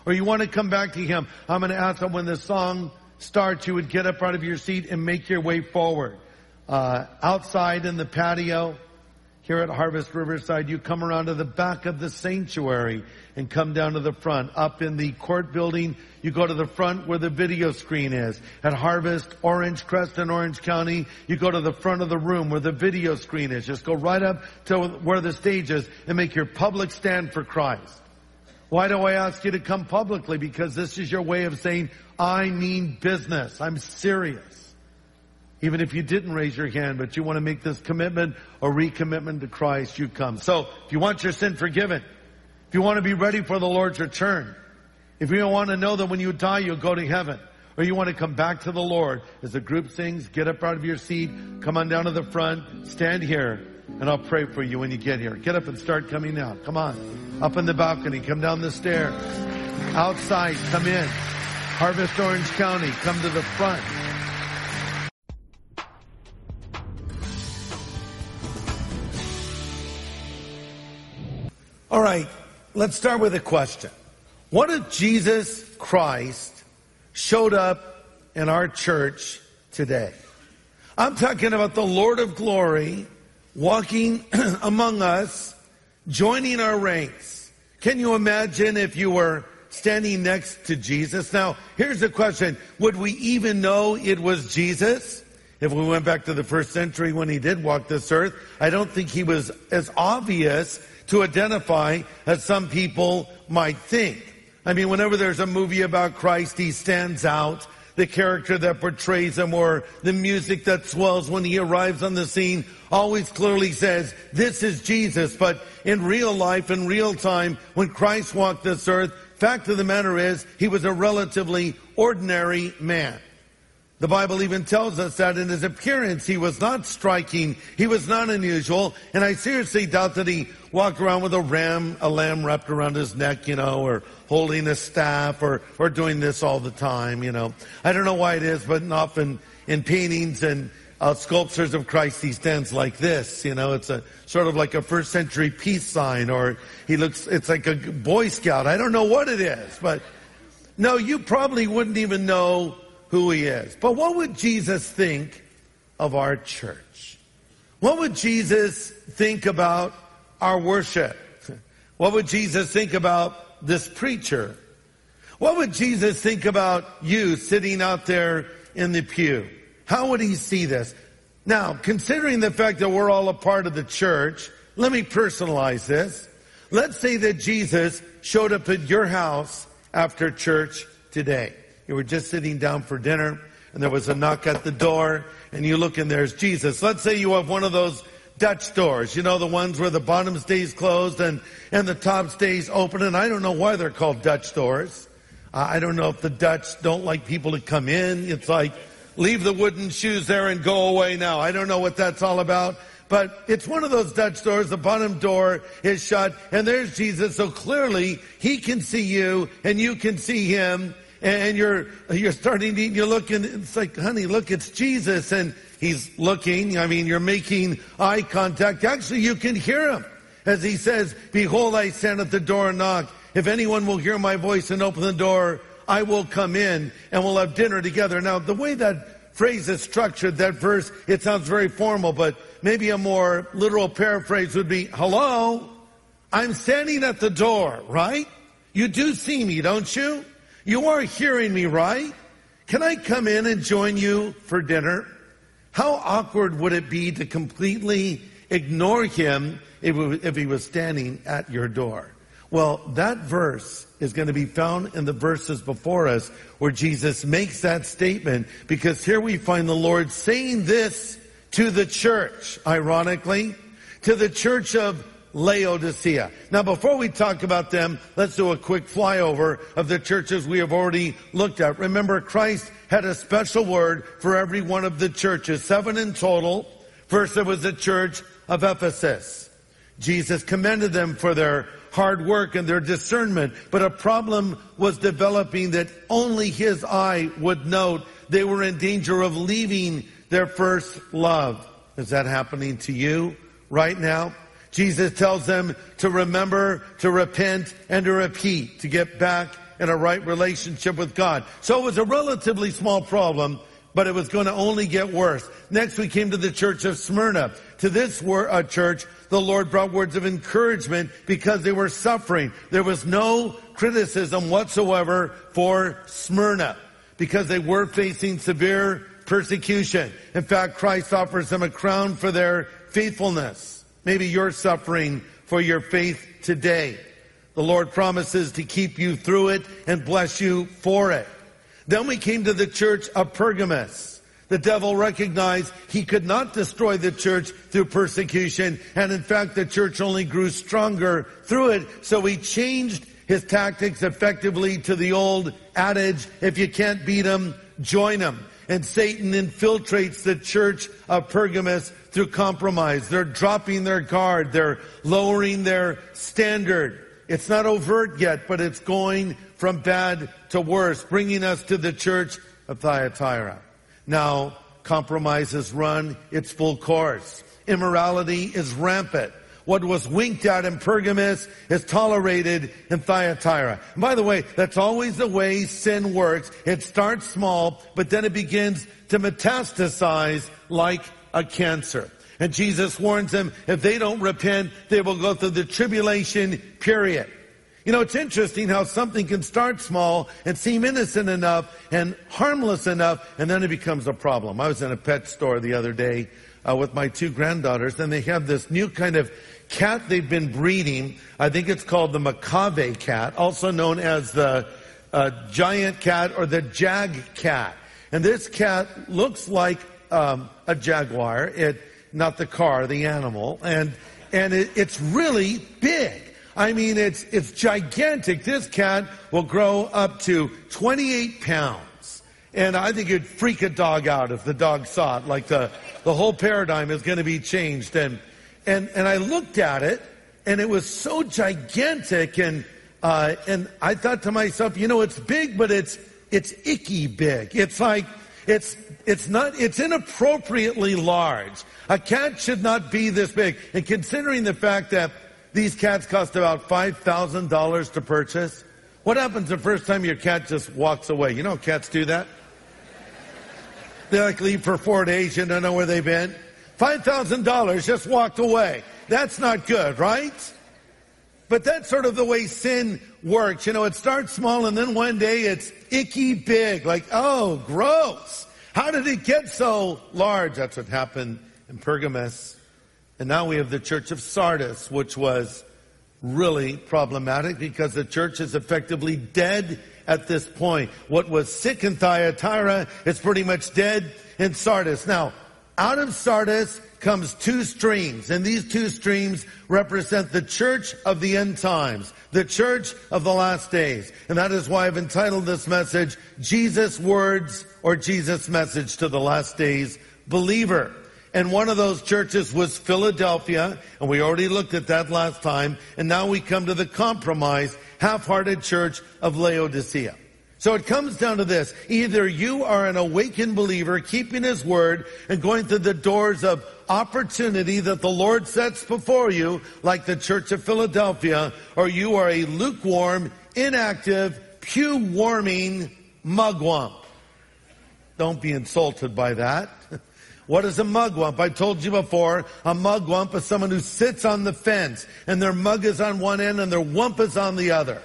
or you want to come back to Him, I'm going to ask that when the song starts, you would get up out of your seat and make your way forward. Uh, outside in the patio, here at Harvest Riverside, you come around to the back of the sanctuary and come down to the front. Up in the court building, you go to the front where the video screen is. At Harvest, Orange Crest in Orange County, you go to the front of the room where the video screen is. Just go right up to where the stage is and make your public stand for Christ. Why do I ask you to come publicly? Because this is your way of saying, I mean business. I'm serious. Even if you didn't raise your hand, but you want to make this commitment or recommitment to Christ, you come. So, if you want your sin forgiven, if you want to be ready for the Lord's return, if you want to know that when you die, you'll go to heaven, or you want to come back to the Lord, as the group sings, get up out of your seat, come on down to the front, stand here, and I'll pray for you when you get here. Get up and start coming out. Come on. Up in the balcony, come down the stairs. Outside, come in. Harvest Orange County, come to the front. All right, let's start with a question. What if Jesus Christ showed up in our church today? I'm talking about the Lord of Glory walking among us, joining our ranks. Can you imagine if you were standing next to Jesus? Now, here's the question. Would we even know it was Jesus? If we went back to the first century when He did walk this earth, I don't think He was as obvious to identify as some people might think. I mean, whenever there's a movie about Christ, He stands out. The character that portrays Him or the music that swells when He arrives on the scene always clearly says, this is Jesus. But in real life, in real time, when Christ walked this earth, fact of the matter is, He was a relatively ordinary man. The Bible even tells us that in His appearance, He was not striking, He was not unusual, and I seriously doubt that He walked around with a ram, a lamb wrapped around His neck, you know, or holding a staff, or, or doing this all the time, you know. I don't know why it is, but often in paintings and uh, sculptures of Christ, He stands like this, you know. It's a sort of like a first century peace sign, or He looks, it's like a Boy Scout. I don't know what it is, but no, you probably wouldn't even know who He is. But what would Jesus think of our church? What would Jesus think about our worship? What would Jesus think about this preacher? What would Jesus think about you sitting out there in the pew? How would He see this? Now, considering the fact that we're all a part of the church, let me personalize this. Let's say that Jesus showed up at your house after church today. You were just sitting down for dinner, and there was a knock at the door, and you look and there's Jesus. Let's say you have one of those Dutch doors, you know, the ones where the bottom stays closed and, and the top stays open, and I don't know why they're called Dutch doors. Uh, I don't know if the Dutch don't like people to come in. It's like, leave the wooden shoes there and go away now. I don't know what that's all about. But it's one of those Dutch doors. The bottom door is shut, and there's Jesus. So clearly, He can see you, and you can see Him. And you're you're starting to eat, and you're looking, it's like, honey, look, it's Jesus. And He's looking. I mean, you're making eye contact. Actually, you can hear Him as He says, behold, I stand at the door and knock. If anyone will hear my voice and open the door, I will come in and we'll have dinner together. Now, the way that phrase is structured, that verse, it sounds very formal, but maybe a more literal paraphrase would be, hello, I'm standing at the door, right? You do see me, don't you? You are hearing me, right? Can I come in and join you for dinner? How awkward would it be to completely ignore Him if He was standing at your door? Well, that verse is going to be found in the verses before us where Jesus makes that statement, because here we find the Lord saying this to the church, ironically, to the church of Laodicea. Now, before we talk about them, let's do a quick flyover of the churches we have already looked at. Remember, Christ had a special word for every one of the churches, seven in total. First, there was the church of Ephesus. Jesus commended them for their hard work and their discernment, but a problem was developing that only His eye would note. They were in danger of leaving their first love. Is that happening to you right now? Jesus tells them to remember, to repent, and to repeat, to get back in a right relationship with God. So it was a relatively small problem, but it was going to only get worse. Next, we came to the church of Smyrna. To this wor- uh, church, the Lord brought words of encouragement because they were suffering. There was no criticism whatsoever for Smyrna because they were facing severe persecution. In fact, Christ offers them a crown for their faithfulness. Maybe you're suffering for your faith today. The Lord promises to keep you through it and bless you for it. Then we came to the church of Pergamos. The devil recognized he could not destroy the church through persecution, and in fact the church only grew stronger through it, so he changed his tactics effectively to the old adage, if you can't beat them, join them. And Satan infiltrates the church of Pergamos through compromise. They're dropping their guard. They're lowering their standard. It's not overt yet, but it's going from bad to worse, bringing us to the church of Thyatira. Now, compromise has run its full course. Immorality is rampant. What was winked at in Pergamos is tolerated in Thyatira. And by the way, that's always the way sin works. It starts small, but then it begins to metastasize like a cancer. And Jesus warns them, if they don't repent, they will go through the tribulation period. You know, it's interesting how something can start small and seem innocent enough and harmless enough, and then it becomes a problem. I was in a pet store the other day uh, with my two granddaughters, and they have this new kind of cat they've been breeding. I think it's called the Macave cat, also known as the uh, giant cat or the jag cat. And this cat looks like um, a jaguar, it, not the car, the animal, and and it, it's really big. I mean, it's it's gigantic. This cat will grow up to twenty-eight pounds. And I think it'd freak a dog out if the dog saw it. Like the, the whole paradigm is going to be changed. And, and, and I looked at it, and it was so gigantic. And, uh, and I thought to myself, you know, it's big, but it's, it's icky big. It's like, it's, it's not, it's inappropriately large. A cat should not be this big. And considering the fact that these cats cost about five thousand dollars to purchase. What happens the first time your cat just walks away? You know cats do that? They like leave for four days, you don't know where they've been. five thousand dollars just walked away. That's not good, right? But that's sort of the way sin works. You know, it starts small and then one day it's icky big. Like, oh, gross. How did it get so large? That's what happened in Pergamos. And now we have the church of Sardis, which was really problematic because the church is effectively dead at this point. What was sick in Thyatira is pretty much dead in Sardis. Now, out of Sardis comes two streams, and these two streams represent the church of the end times, the church of the last days. And that is why I've entitled this message, Jesus' Words or Jesus' Message to the Last Days Believer. And one of those churches was Philadelphia, and we already looked at that last time. And now we come to the compromised, half-hearted church of Laodicea. So it comes down to this. Either you are an awakened believer, keeping his word, and going through the doors of opportunity that the Lord sets before you, like the church of Philadelphia, or you are a lukewarm, inactive, pew-warming mugwump. Don't be insulted by that. What is a mugwump? I told you before, a mugwump is someone who sits on the fence, and their mug is on one end and their wump is on the other.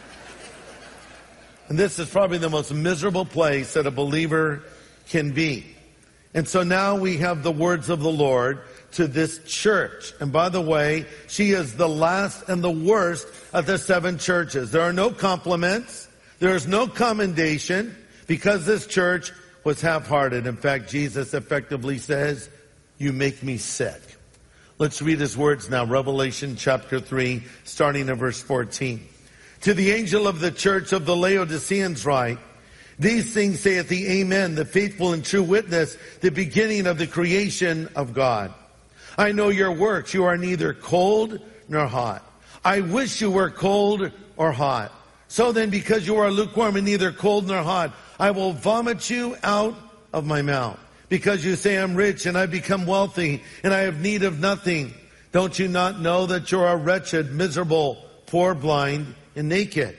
And this is probably the most miserable place that a believer can be. And so now we have the words of the Lord to this church. And by the way, she is the last and the worst of the seven churches. There are no compliments. There is no commendation because this church was half-hearted. In fact, Jesus effectively says, you make me sick. Let's read his words now. Revelation chapter three, starting at verse fourteen. To the angel of the church of the Laodiceans write, these things saith the Amen, the faithful and true witness, the beginning of the creation of God. I know your works. You are neither cold nor hot. I wish you were cold or hot. So then, because you are lukewarm and neither cold nor hot, I will vomit you out of my mouth. Because you say, I'm rich and I become wealthy and I have need of nothing. Don't you not know that you're a wretched, miserable, poor, blind, and naked?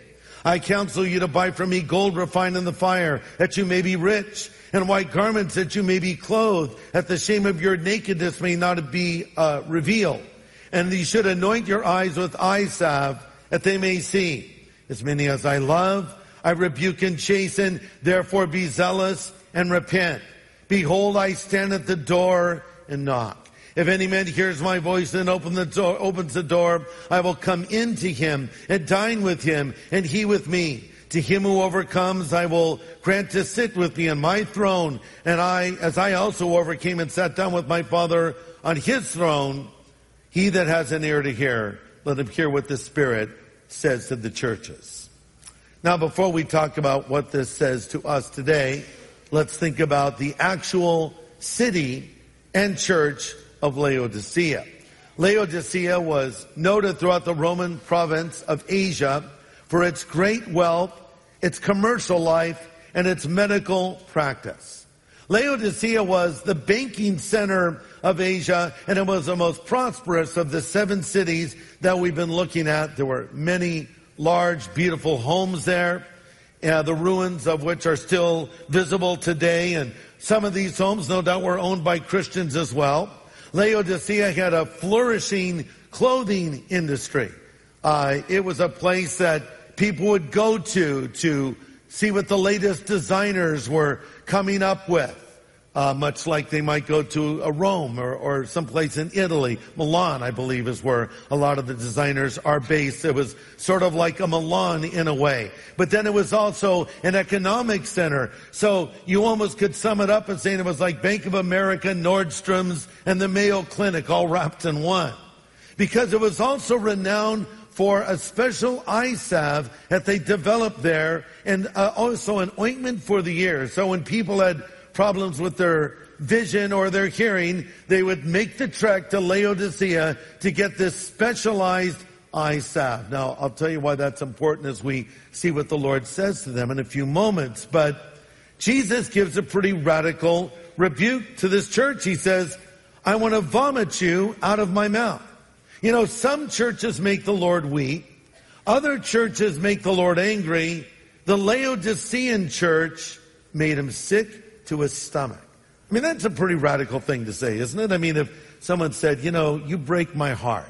I counsel you to buy from me gold refined in the fire, that you may be rich, and white garments, that you may be clothed, that the shame of your nakedness may not be uh, revealed. And you should anoint your eyes with eye salve, that they may see. As many as I love, I rebuke and chasten. Therefore be zealous and repent. Behold, I stand at the door and knock. If any man hears my voice and open the door, opens the door, I will come into him and dine with him, and he with me. To him who overcomes, I will grant to sit with me on my throne, and I, as I also overcame and sat down with my Father on his throne. He that has an ear to hear, let him hear what the Spirit says to the churches. Now, before we talk about what this says to us today, let's think about the actual city and church of Laodicea. Laodicea was noted throughout the Roman province of Asia for its great wealth, its commercial life, and its medical practice. Laodicea was the banking center of Asia, and it was the most prosperous of the seven cities that we've been looking at. There were many large, beautiful homes there, uh, the ruins of which are still visible today, and some of these homes, no doubt, were owned by Christians as well. Laodicea had a flourishing clothing industry. Uh, it was a place that people would go to to see what the latest designers were coming up with, uh, much like they might go to a Rome or, or someplace in Italy. Milan, I believe, is where a lot of the designers are based. It was sort of like a Milan in a way. But then it was also an economic center. So you almost could sum it up as saying it was like Bank of America, Nordstrom's, and the Mayo Clinic all wrapped in one. Because it was also renowned for a special eye salve that they developed there, and uh, also an ointment for the ear. So when people had problems with their vision or their hearing, they would make the trek to Laodicea to get this specialized eye salve. Now, I'll tell you why that's important as we see what the Lord says to them in a few moments. But Jesus gives a pretty radical rebuke to this church. He says, I want to vomit you out of my mouth. You know, some churches make the Lord weep. Other churches make the Lord angry. The Laodicean church made him sick to his stomach. I mean, that's a pretty radical thing to say, isn't it? I mean, if someone said, you know, you break my heart.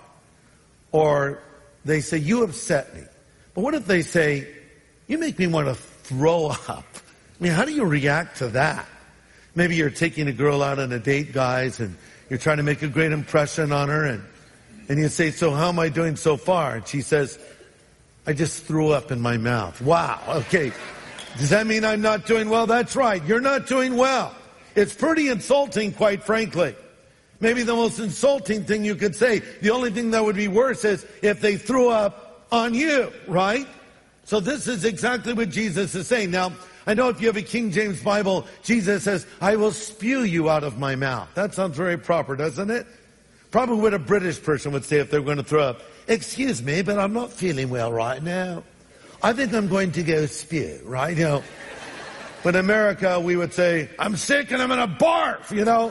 Or they say, you upset me. But what if they say, you make me want to throw up? I mean, how do you react to that? Maybe you're taking a girl out on a date, guys, and you're trying to make a great impression on her, and And you say, so how am I doing so far? And she says, I just threw up in my mouth. Wow, okay. Does that mean I'm not doing well? That's right, you're not doing well. It's pretty insulting, quite frankly. Maybe the most insulting thing you could say. The only thing that would be worse is if they threw up on you, right? So this is exactly what Jesus is saying. Now, I know if you have a King James Bible, Jesus says, I will spew you out of my mouth. That sounds very proper, doesn't it? Probably what a British person would say if they were going to throw up. Excuse me, but I'm not feeling well right now. I think I'm going to go spew, right? You know, but in America, we would say, I'm sick and I'm going to barf, you know.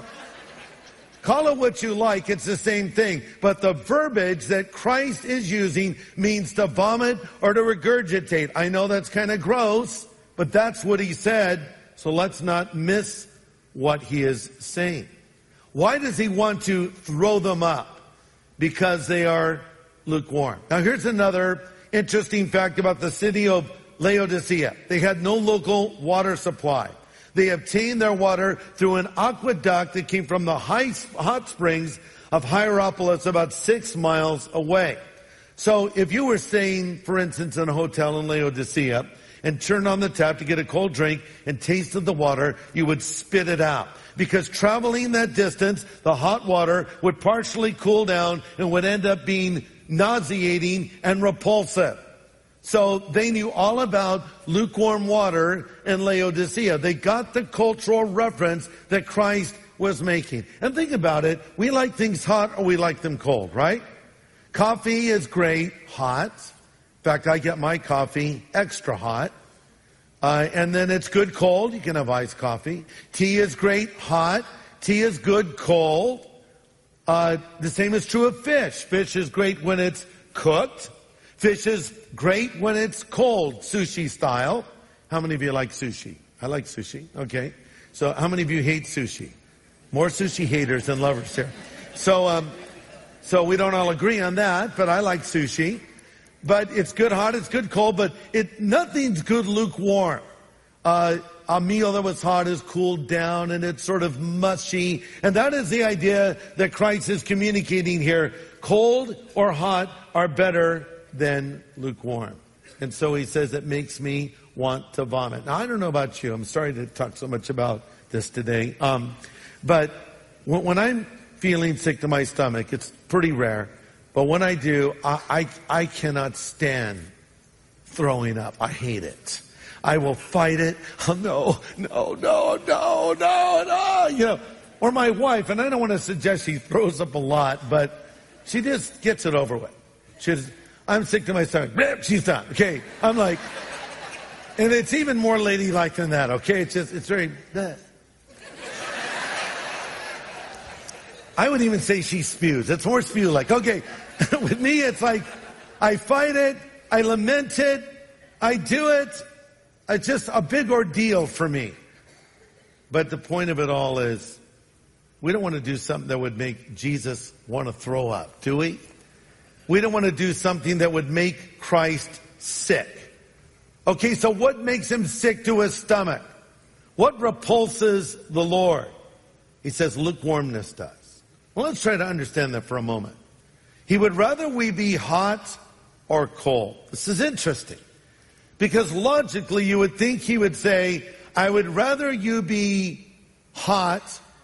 Call it what you like, it's the same thing. But the verbiage that Christ is using means to vomit or to regurgitate. I know that's kind of gross, but that's what he said. So let's not miss what he is saying. Why does he want to throw them up? Because they are lukewarm. Now here's another interesting fact about the city of Laodicea. They had no local water supply. They obtained their water through an aqueduct that came from the high, hot springs of Hierapolis about six miles away. So if you were staying, for instance, in a hotel in Laodicea and turned on the tap to get a cold drink and tasted the water, you would spit it out. Because traveling that distance, the hot water would partially cool down and would end up being nauseating and repulsive. So they knew all about lukewarm water in Laodicea. They got the cultural reference that Christ was making. And think about it. We like things hot or we like them cold, right? Coffee is great hot. In fact, I get my coffee extra hot. Uh, and then it's good cold. You can have iced coffee. Tea is great hot. Tea is good cold. Uh, the same is true of fish. Fish is great when it's cooked. Fish is great when it's cold, sushi style. How many of you like sushi? I like sushi. Okay. So how many of you hate sushi? More sushi haters than lovers here. So, um, so we don't all agree on that, but I like sushi. But it's good hot, it's good cold, but it, nothing's good lukewarm. Uh, a meal that was hot is cooled down and it's sort of mushy. And that is the idea that Christ is communicating here. Cold or hot are better than lukewarm. And so he says it makes me want to vomit. Now, I don't know about you. I'm sorry to talk so much about this today. Um, but when, when I'm feeling sick to my stomach, it's pretty rare. But when I do, I, I, I cannot stand throwing up. I hate it. I will fight it. Oh, no, no, no, no, no, no. You know, or my wife, and I don't want to suggest she throws up a lot, but she just gets it over with. She's, I'm sick to my stomach. She's done. Okay. I'm like, and it's even more ladylike than that. Okay. It's just, it's very, bleh. I would even say she spews. It's more spew-like. Okay. With me, it's like, I fight it. I lament it. I do it. It's just a big ordeal for me. But the point of it all is, we don't want to do something that would make Jesus want to throw up, do we? We don't want to do something that would make Christ sick. Okay, so what makes him sick to his stomach? What repulses the Lord? He says lukewarmness does. Well, let's try to understand that for a moment. He would rather we be hot or cold. This is interesting. Because logically you would think he would say, I would rather you be hot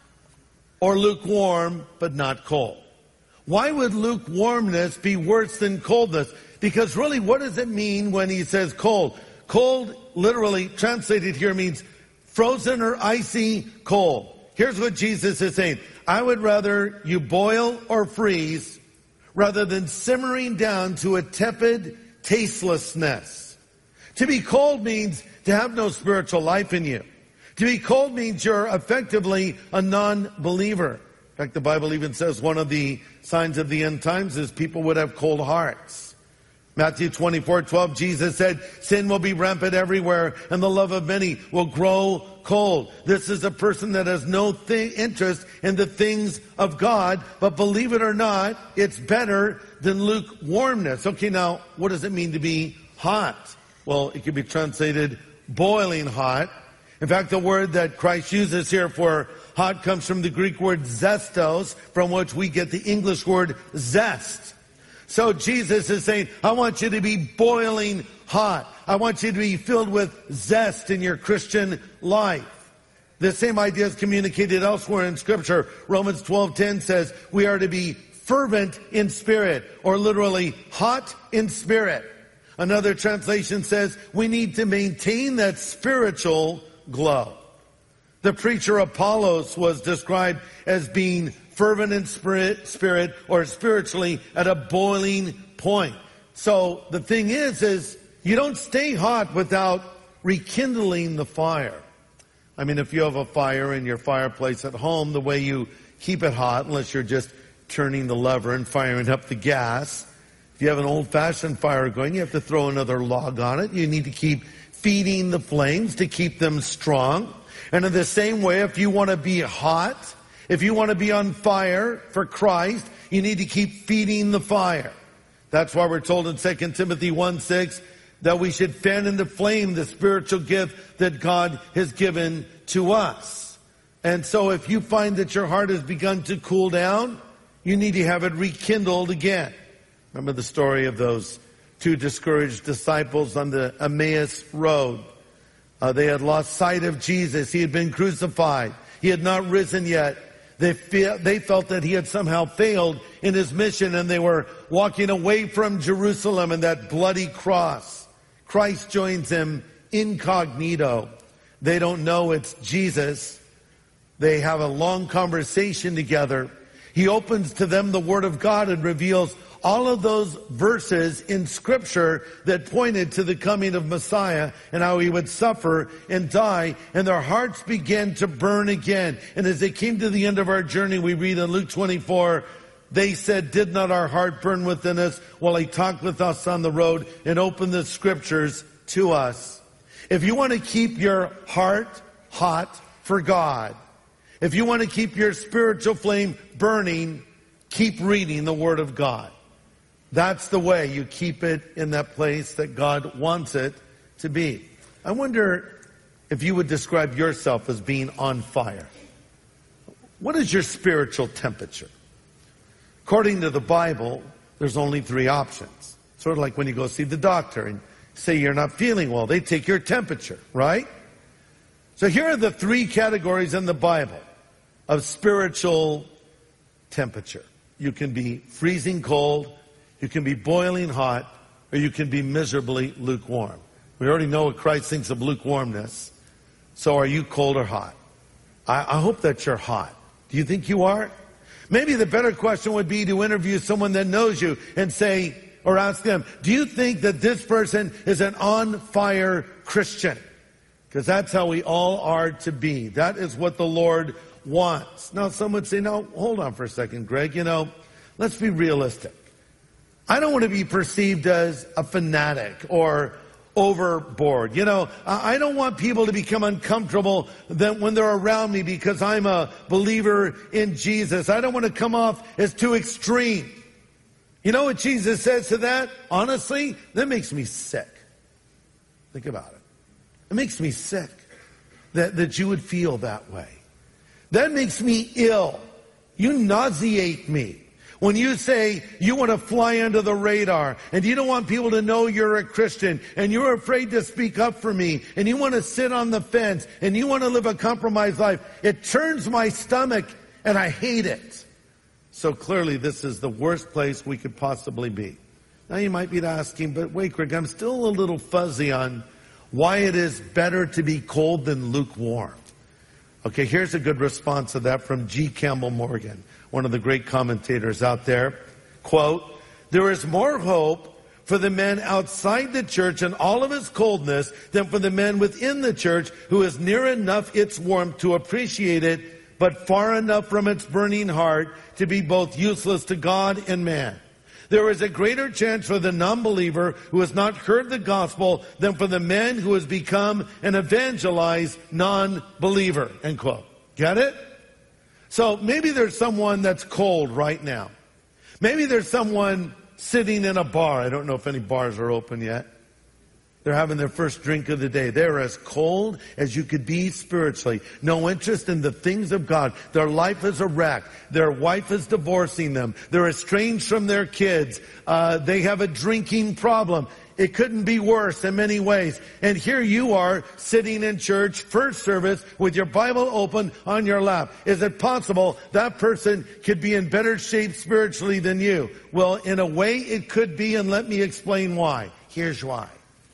or lukewarm, but not cold. Why would lukewarmness be worse than coldness? Because really, what does it mean when he says cold? Cold, literally translated here, means frozen or icy cold. Here's what Jesus is saying. I would rather you boil or freeze rather than simmering down to a tepid tastelessness. To be cold means to have no spiritual life in you. To be cold means you're effectively a non-believer. In fact, the Bible even says one of the signs of the end times is people would have cold hearts. Matthew twenty-four twelve, Jesus said, sin will be rampant everywhere and the love of many will grow cold. This is a person that has no th- interest in the things of God, but believe it or not, it's better than lukewarmness. Okay, now, what does it mean to be hot? Well, it could be translated boiling hot. In fact, the word that Christ uses here for hot comes from the Greek word zestos, from which we get the English word zest. So Jesus is saying, I want you to be boiling hot. I want you to be filled with zest in your Christian life. The same idea is communicated elsewhere in Scripture. Romans twelve ten says we are to be fervent in spirit, or literally hot in spirit. Another translation says we need to maintain that spiritual glow. The preacher Apollos was described as being fervent in spirit, spirit or spiritually at a boiling point. So the thing is, is you don't stay hot without rekindling the fire. I mean, if you have a fire in your fireplace at home, the way you keep it hot, unless you're just turning the lever and firing up the gas, if you have an old-fashioned fire going, you have to throw another log on it. You need to keep feeding the flames to keep them strong. And in the same way, if you want to be hot, if you want to be on fire for Christ, you need to keep feeding the fire. That's why we're told in Second Timothy one six that we should fan into flame the spiritual gift that God has given to us. And so if you find that your heart has begun to cool down, you need to have it rekindled again. Remember the story of those two discouraged disciples on the Emmaus road. Uh, they had lost sight of Jesus. He had been crucified. He had not risen yet. They, fe- they felt that he had somehow failed in his mission, and they were walking away from Jerusalem and that bloody cross. Christ joins them incognito. They don't know it's Jesus. They have a long conversation together. He opens to them the Word of God and reveals all of those verses in Scripture that pointed to the coming of Messiah and how he would suffer and die, and their hearts began to burn again. And as they came to the end of our journey, we read in Luke twenty-four, They said, did not our heart burn within us while he talked with us on the road and opened the scriptures to us? If you want to keep your heart hot for God, if you want to keep your spiritual flame burning, keep reading the Word of God. That's the way you keep it in that place that God wants it to be. I wonder if you would describe yourself as being on fire. What is your spiritual temperature? According to the Bible, there's only three options. Sort of like when you go see the doctor and say you're not feeling well. They take your temperature, right? So here are the three categories in the Bible of spiritual temperature. You can be freezing cold, you can be boiling hot, or you can be miserably lukewarm. We already know what Christ thinks of lukewarmness. So are you cold or hot? I, I hope that you're hot. Do you think you are? Maybe the better question would be to interview someone that knows you and say, or ask them, do you think that this person is an on-fire Christian? Because that's how we all are to be. That is what the Lord wants. Now, some would say, no, hold on for a second, Greg. You know, let's be realistic. I don't want to be perceived as a fanatic or overboard. You know, I don't want people to become uncomfortable that when they're around me because I'm a believer in Jesus. I don't want to come off as too extreme. You know what Jesus says to that? Honestly, that makes me sick. Think about it. It makes me sick that, that you would feel that way. That makes me ill. You nauseate me. When you say you want to fly under the radar and you don't want people to know you're a Christian and you're afraid to speak up for me and you want to sit on the fence and you want to live a compromised life, it turns my stomach and I hate it. So clearly this is the worst place we could possibly be. Now you might be asking, but wait, Greg, I'm still a little fuzzy on why it is better to be cold than lukewarm. Okay, here's a good response to that from G. Campbell Morgan, one of the great commentators out there. Quote, there is more hope for the men outside the church and all of its coldness than for the men within the church who is near enough its warmth to appreciate it, but far enough from its burning heart to be both useless to God and man. There is a greater chance for the non-believer who has not heard the gospel than for the man who has become an evangelized non-believer. End quote. Get it? So maybe there's someone that's cold right now. Maybe there's someone sitting in a bar. I don't know if any bars are open yet. They're having their first drink of the day. They're as cold as you could be spiritually. No interest in the things of God. Their life is a wreck. Their wife is divorcing them. They're estranged from their kids. Uh, they have a drinking problem. It couldn't be worse in many ways. And here you are sitting in church, first service, with your Bible open on your lap. Is it possible that person could be in better shape spiritually than you? Well, in a way it could be, and let me explain why. Here's why.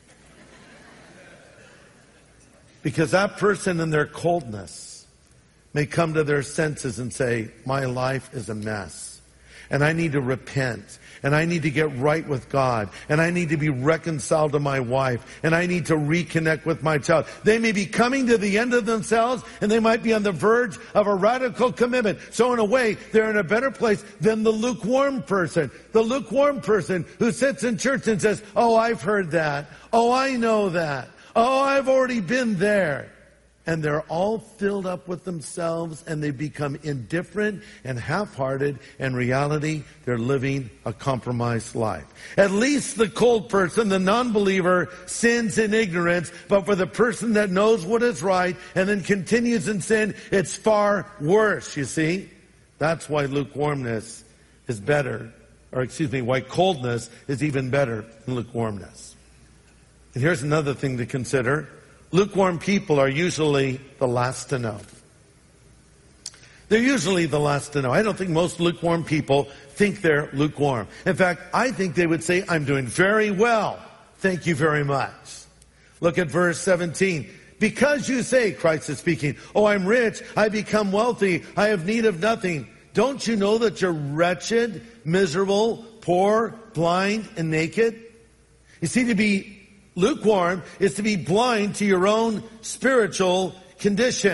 Because that person in their coldness may come to their senses and say, my life is a mess. And I need to repent. And I need to get right with God. And I need to be reconciled to my wife. And I need to reconnect with my child. They may be coming to the end of themselves, and they might be on the verge of a radical commitment. So in a way, they're in a better place than the lukewarm person. The lukewarm person who sits in church and says, oh, I've heard that. Oh, I know that. Oh, I've already been there. And they're all filled up with themselves, and they become indifferent and half-hearted. In reality, they're living a compromised life. At least the cold person, the non-believer, sins in ignorance. But for the person that knows what is right and then continues in sin, it's far worse, you see. That's why lukewarmness is better, or excuse me, why coldness is even better than lukewarmness. And here's another thing to consider. Lukewarm people are usually the last to know. They're usually the last to know. I don't think most lukewarm people think they're lukewarm. In fact, I think they would say, I'm doing very well. Thank you very much. Look at verse seventeen. Because you say, Christ is speaking, oh, I'm rich, I become wealthy, I have need of nothing. Don't you know that you're wretched, miserable, poor, blind, and naked? You see, to be lukewarm is to be blind to your own spiritual condition.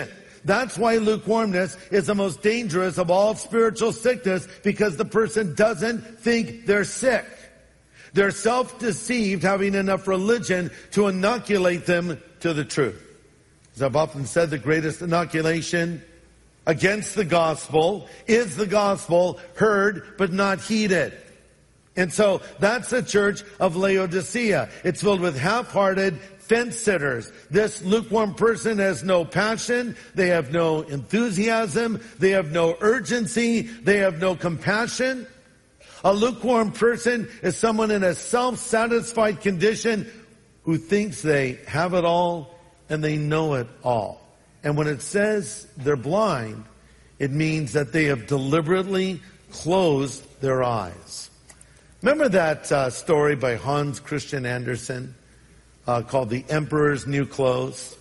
That's why lukewarmness is the most dangerous of all spiritual sickness, because the person doesn't think they're sick. They're self-deceived, having enough religion to inoculate them to the truth. As I've often said, the greatest inoculation against the gospel is the gospel heard but not heeded. And so that's the church of Laodicea. It's filled with half-hearted fence sitters. This lukewarm person has no passion. They have no enthusiasm. They have no urgency. They have no compassion. A lukewarm person is someone in a self-satisfied condition who thinks they have it all and they know it all. And when it says they're blind, it means that they have deliberately closed their eyes. Remember that uh, story by Hans Christian Andersen uh, called The Emperor's New Clothes?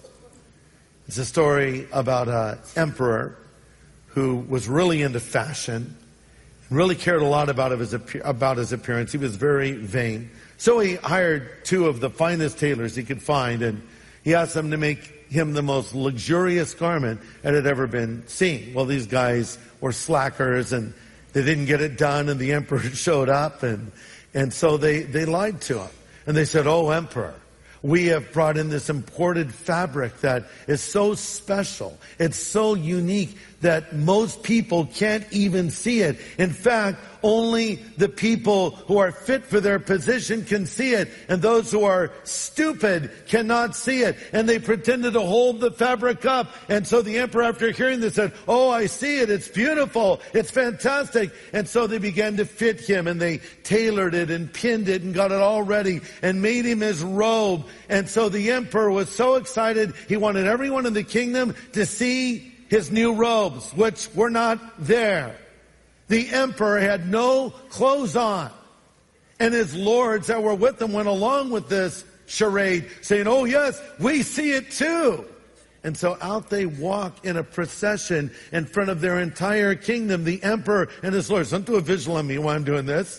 It's a story about an emperor who was really into fashion, really cared a lot about his, about his appearance. He was very vain. So he hired two of the finest tailors he could find, and he asked them to make him the most luxurious garment that had ever been seen. Well, these guys were slackers, and they didn't get it done, and the emperor showed up, and, and so they, they lied to him. And they said, "Oh, emperor, we have brought in this imported fabric that is so special. It's so unique that most people can't even see it. In fact, only the people who are fit for their position can see it, and those who are stupid cannot see it." And they pretended to hold the fabric up. And so the emperor, after hearing this, said, "Oh, I see it. It's beautiful. It's fantastic." And so they began to fit him, and they tailored it and pinned it and got it all ready and made him his robe. And so the emperor was so excited, he wanted everyone in the kingdom to see his new robes, which were not there. The emperor had no clothes on. And his lords that were with him went along with this charade, saying, "Oh yes, we see it too." And so out they walk in a procession in front of their entire kingdom, the emperor and his lords. Don't do a visual on me while I'm doing this.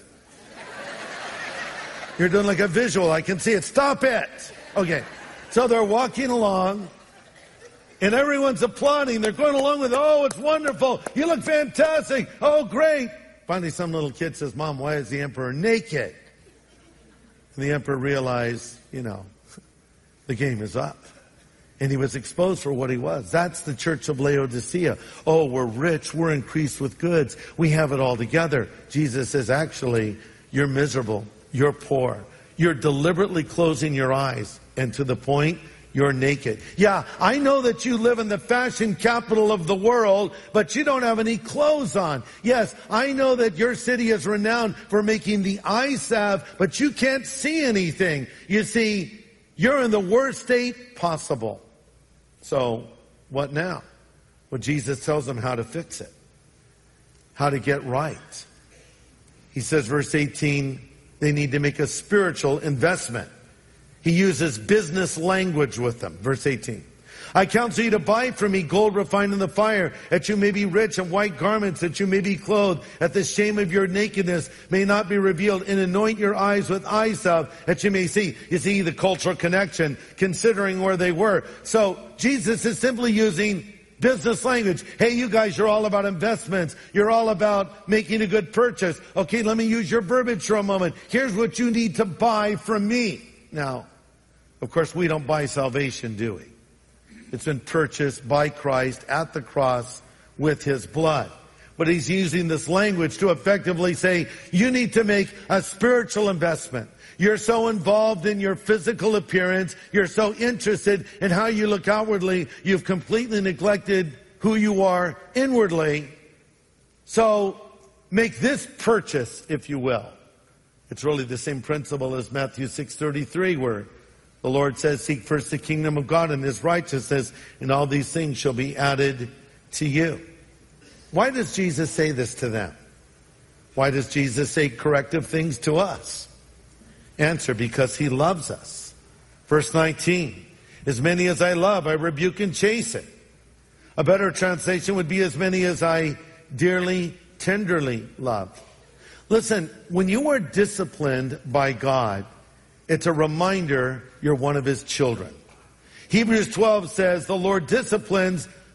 You're doing like a visual. I can see it. Stop it. Okay. So they're walking along, and everyone's applauding. They're going along with, "Oh, it's wonderful. You look fantastic. Oh, great." Finally, some little kid says, "Mom, why is the emperor naked?" And the emperor realized, you know, the game is up. And he was exposed for what he was. That's the church of Laodicea. "Oh, we're rich. We're increased with goods. We have it all together." Jesus says, actually, you're miserable. You're poor. You're deliberately closing your eyes. And to the point, you're naked. Yeah, I know that you live in the fashion capital of the world, but you don't have any clothes on. Yes, I know that your city is renowned for making the eye salve, but you can't see anything. You see, you're in the worst state possible. So, what now? Well, Jesus tells them how to fix it. How to get right. He says, verse eighteen, they need to make a spiritual investment. He uses business language with them. Verse eighteen. "I counsel you to buy from me gold refined in the fire, that you may be rich, and white garments, that you may be clothed, that the shame of your nakedness may not be revealed, and anoint your eyes with eye salve, that you may see." You see the cultural connection, considering where they were. So Jesus is simply using business language. Hey, you guys, you're all about investments. You're all about making a good purchase. Okay, let me use your verbiage for a moment. Here's what you need to buy from me. Now, of course, we don't buy salvation, do we? It's been purchased by Christ at the cross with his blood. But he's using this language to effectively say, you need to make a spiritual investment. You're so involved in your physical appearance. You're so interested in how you look outwardly. You've completely neglected who you are inwardly. So make this purchase, if you will. It's really the same principle as Matthew six thirty-three, where the Lord says, "Seek first the kingdom of God and his righteousness, and all these things shall be added to you." Why does Jesus say this to them? Why does Jesus say corrective things to us? Answer, because he loves us. Verse nineteen, "As many as I love, I rebuke and chasten." A better translation would be, "As many as I dearly, tenderly love." Listen, when you are disciplined by God, it's a reminder you're one of his children. Hebrews twelve says, "The Lord disciplines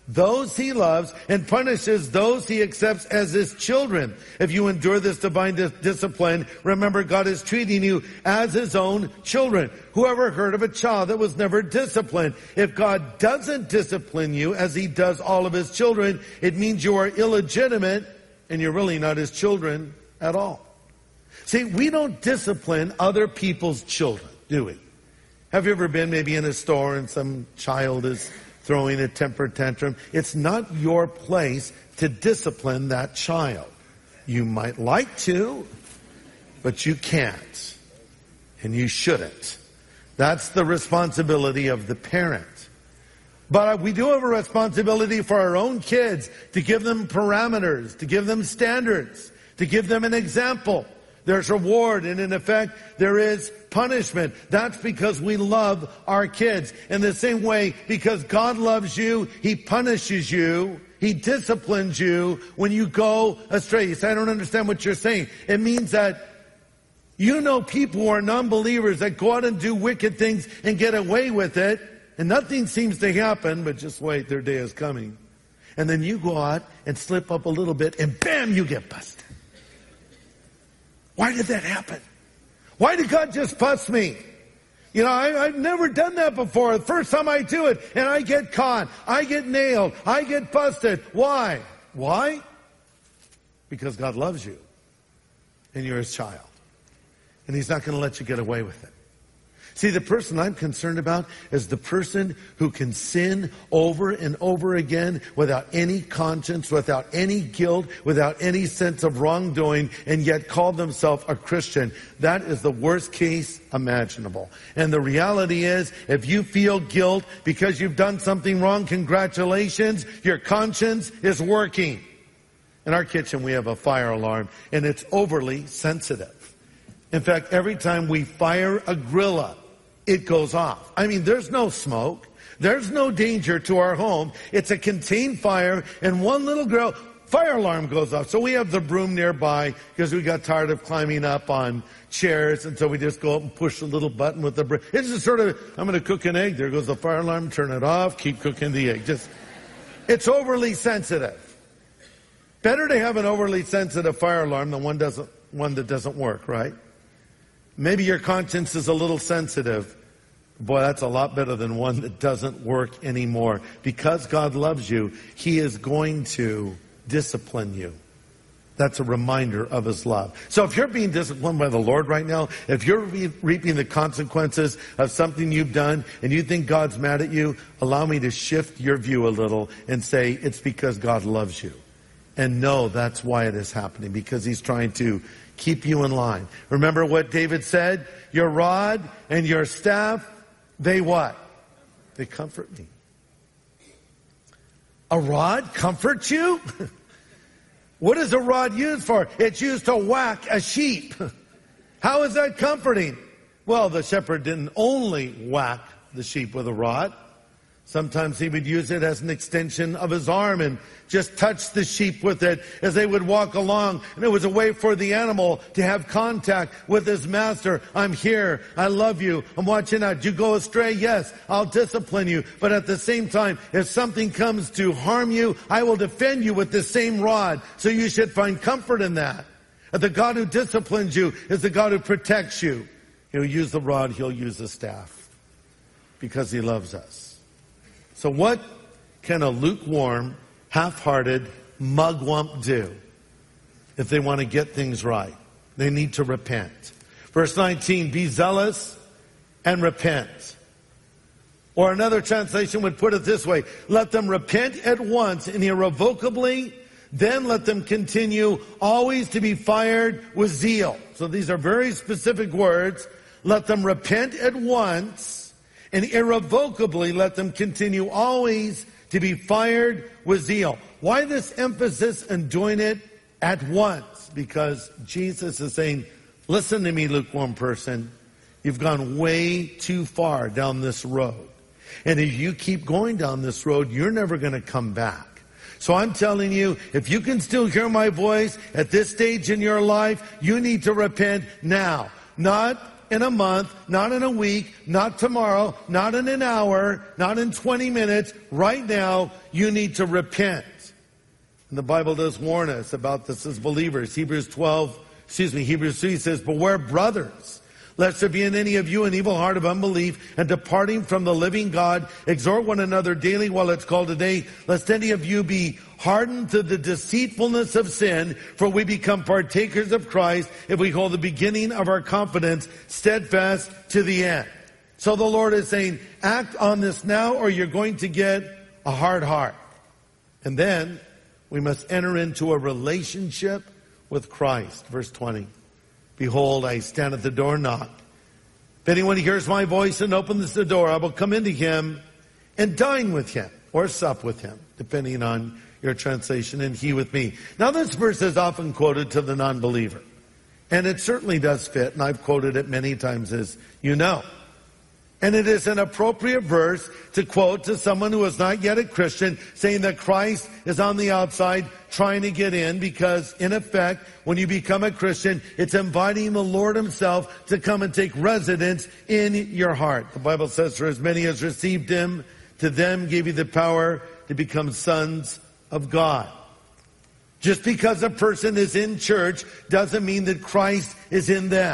those he loves and punishes those he accepts as his children. If you endure this divine dis- discipline, remember God is treating you as his own children. Whoever heard of a child that was never disciplined? If God doesn't discipline you as he does all of his children, it means you are illegitimate and you're really not his children at all. See, we don't discipline other people's children, do we? Have you ever been maybe in a store and some child is throwing a temper tantrum? It's not your place to discipline that child. You might like to, but you can't. And you shouldn't. That's the responsibility of the parent. But we do have a responsibility for our own kids to give them parameters, to give them standards, to give them an example. There's reward, and in effect, there is punishment. That's because we love our kids. In the same way, because God loves you, he punishes you. He disciplines you when you go astray. You say, I don't understand what you're saying. It means that you know people who are non-believers that go out and do wicked things and get away with it, and nothing seems to happen, but just wait, their day is coming. And then you go out and slip up a little bit, and bam, you get busted. Why did that happen? Why did God just bust me? You know, I, I've never done that before. The first time I do it, and I get caught. I get nailed. I get busted. Why? Why? Because God loves you. And you're his child. And he's not going to let you get away with it. See, the person I'm concerned about is the person who can sin over and over again without any conscience, without any guilt, without any sense of wrongdoing, and yet call themselves a Christian. That is the worst case imaginable. And the reality is, if you feel guilt because you've done something wrong, congratulations, your conscience is working. In our kitchen, we have a fire alarm, and it's overly sensitive. In fact, every time we fire a grill up, it goes off. I mean, there's no smoke. There's no danger to our home. It's a contained fire, and one little grill, fire alarm goes off. So we have the broom nearby because we got tired of climbing up on chairs, and so we just go up and push the little button with the broom. It's just sort of, I'm going to cook an egg. There goes the fire alarm. Turn it off. Keep cooking the egg. Just, it's overly sensitive. Better to have an overly sensitive fire alarm than one doesn't, one that doesn't work, right? Maybe your conscience is a little sensitive. Boy, that's a lot better than one that doesn't work anymore. Because God loves you, he is going to discipline you. That's a reminder of his love. So if you're being disciplined by the Lord right now, if you're re- reaping the consequences of something you've done and you think God's mad at you, allow me to shift your view a little and say it's because God loves you. And no, that's why it is happening, because he's trying to keep you in line. Remember what David said? Your rod and your staff, they what? They comfort me. A rod comforts you? What is a rod used for? It's used to whack a sheep. How is that comforting? Well, the shepherd didn't only whack the sheep with a rod. Sometimes he would use it as an extension of his arm and just touch the sheep with it as they would walk along. And it was a way for the animal to have contact with his master. I'm here. I love you. I'm watching out. You go astray? Yes, I'll discipline you. But at the same time, if something comes to harm you, I will defend you with the same rod. So you should find comfort in that. The God who disciplines you is the God who protects you. He'll use the rod. He'll use the staff because he loves us. So what can a lukewarm, half-hearted mugwump do if they want to get things right? They need to repent. Verse nineteen, be zealous and repent. Or another translation would put it this way, let them repent at once and irrevocably, then let them continue always to be fired with zeal. So these are very specific words. Let them repent at once, and irrevocably let them continue always to be fired with zeal. Why this emphasis on doing it at once? Because Jesus is saying, listen to me, lukewarm person. You've gone way too far down this road. And if you keep going down this road, you're never going to come back. So I'm telling you, if you can still hear my voice at this stage in your life, you need to repent now. Not in a month, not in a week, not tomorrow, not in an hour, not in twenty minutes. Right now, you need to repent. And the Bible does warn us about this as believers. Hebrews twelve, excuse me, Hebrews three says, "Beware, brothers, lest there be in any of you an evil heart of unbelief, and departing from the living God, exhort one another daily while it's called today, lest any of you be hardened to the deceitfulness of sin, for we become partakers of Christ if we hold the beginning of our confidence steadfast to the end." So the Lord is saying, act on this now or you're going to get a hard heart. And then we must enter into a relationship with Christ. Verse twenty. "Behold, I stand at the door and knock. If anyone hears my voice and opens the door, I will come into him and dine with him," or sup with him, depending on your translation, "and he with me." Now this verse is often quoted to the non-believer. And it certainly does fit, and I've quoted it many times, as you know. And it is an appropriate verse to quote to someone who is not yet a Christian, saying that Christ is on the outside trying to get in, because in effect, when you become a Christian, it's inviting the Lord himself to come and take residence in your heart. The Bible says, "For as many as received him, to them gave he the power to become sons of God." Just because a person is in church doesn't mean that Christ is in them.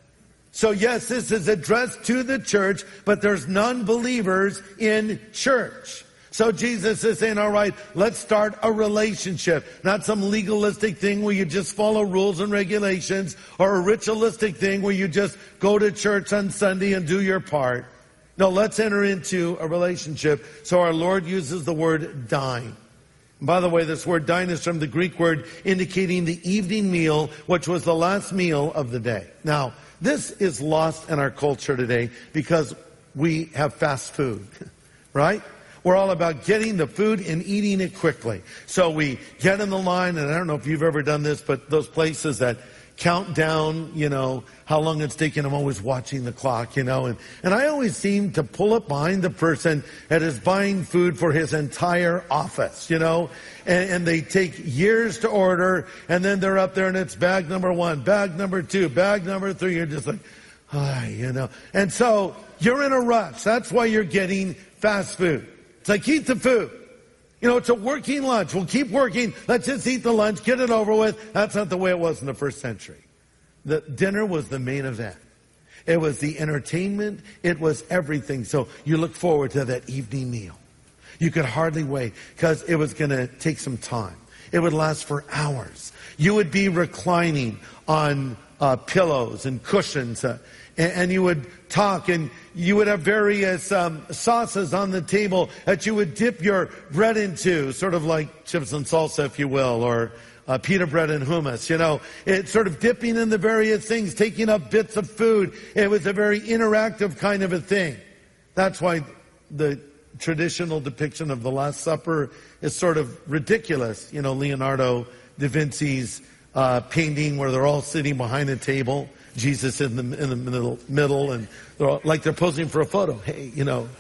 So yes, this is addressed to the church, but there's non-believers in church. So Jesus is saying, all right, let's start a relationship. Not some legalistic thing where you just follow rules and regulations, or a ritualistic thing where you just go to church on Sunday and do your part. No, let's enter into a relationship. So our Lord uses the word dine. And by the way, this word dine is from the Greek word indicating the evening meal, which was the last meal of the day. Now, this is lost in our culture today because we have fast food, right? We're all about getting the food and eating it quickly. So we get in the line, and I don't know if you've ever done this, but those places that count down, you know, how long it's taking, I'm always watching the clock, you know, and, and I always seem to pull up behind the person that is buying food for his entire office, you know, and, and they take years to order, and then they're up there and it's bag number one, bag number two, bag number three. You're just like, ah, you know, and so you're in a rush. That's why you're getting fast food. It's like, eat the food. You know, it's a working lunch. We'll keep working. Let's just eat the lunch, get it over with. That's not the way it was in the first century. The dinner was the main event. It was the entertainment. It was everything. So you look forward to that evening meal. You could hardly wait because it was going to take some time. It would last for hours. You would be reclining on uh, pillows and cushions, uh, and, and you would talk, and you would have various um, sauces on the table that you would dip your bread into, sort of like chips and salsa, if you will, or uh, pita bread and hummus. You know, it's sort of dipping in the various things, taking up bits of food. It was a very interactive kind of a thing. That's why the traditional depiction of the Last Supper is sort of ridiculous. You know, Leonardo da Vinci's uh, painting where they're all sitting behind a table. Jesus in the in the middle, middle, and they're all, like they're posing for a photo. Hey, you know,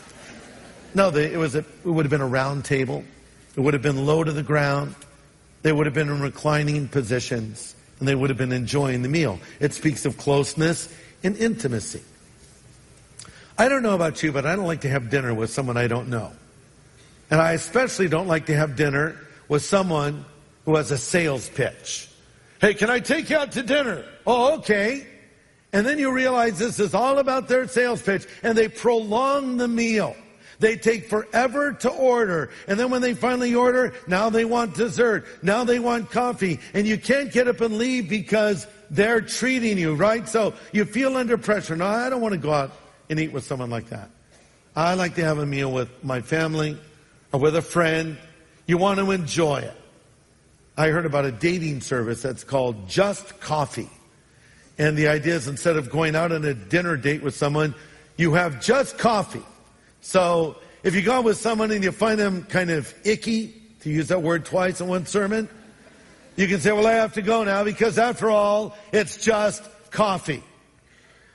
no, they, it was a, it would have been a round table. It would have been low to the ground. They would have been in reclining positions, and they would have been enjoying the meal. It speaks of closeness and intimacy. I don't know about you, but I don't like to have dinner with someone I don't know, and I especially don't like to have dinner with someone who has a sales pitch. Hey, can I take you out to dinner? Oh, okay. And then you realize this is all about their sales pitch, and they prolong the meal. They take forever to order. And then when they finally order, now they want dessert. Now they want coffee. And you can't get up and leave because they're treating you, right? So you feel under pressure. No, I don't want to go out and eat with someone like that. I like to have a meal with my family or with a friend. You want to enjoy it. I heard about a dating service that's called Just Coffee. And the idea is, instead of going out on a dinner date with someone, you have just coffee. So if you go out with someone and you find them kind of icky, to use that word twice in one sermon, you can say, well, I have to go now because after all, it's just coffee.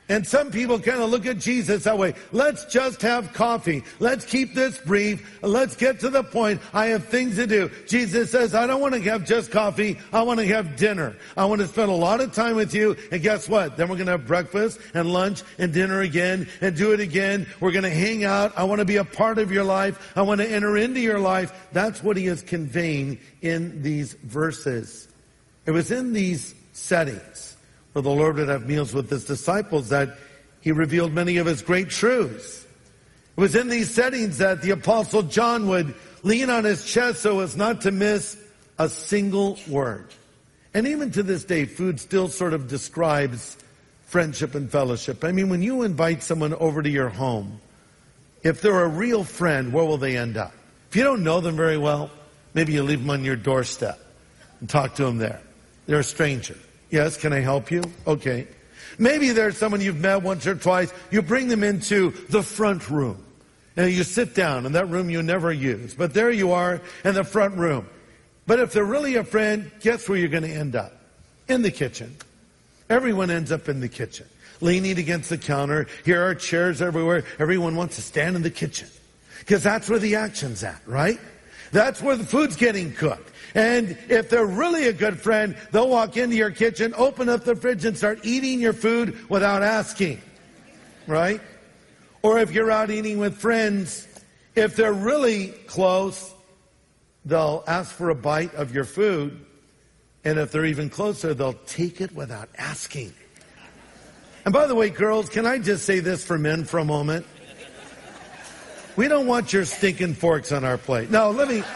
And some people kind of look at Jesus that way. Let's just have coffee. Let's keep this brief. Let's get to the point. I have things to do. Jesus says, I don't want to have just coffee. I want to have dinner. I want to spend a lot of time with you. And guess what? Then we're going to have breakfast and lunch and dinner again and do it again. We're going to hang out. I want to be a part of your life. I want to enter into your life. That's what he is conveying in these verses. It was in these settings where the Lord would have meals with his disciples that he revealed many of his great truths. It was in these settings that the Apostle John would lean on his chest so as not to miss a single word. And even to this day, food still sort of describes friendship and fellowship. I mean, when you invite someone over to your home, if they're a real friend, where will they end up? If you don't know them very well, maybe you leave them on your doorstep and talk to them there. They're a stranger. Yes, can I help you? Okay. Maybe there's someone you've met once or twice. You bring them into the front room. And you sit down in that room you never use. But there you are in the front room. But if they're really a friend, guess where you're going to end up? In the kitchen. Everyone ends up in the kitchen. Leaning against the counter. Here are chairs everywhere. Everyone wants to stand in the kitchen. Because that's where the action's at, right? That's where the food's getting cooked. And if they're really a good friend, they'll walk into your kitchen, open up the fridge, and start eating your food without asking. Right? Or if you're out eating with friends, if they're really close, they'll ask for a bite of your food. And if they're even closer, they'll take it without asking. And by the way, girls, can I just say this for men for a moment? We don't want your stinking forks on our plate. No, let me...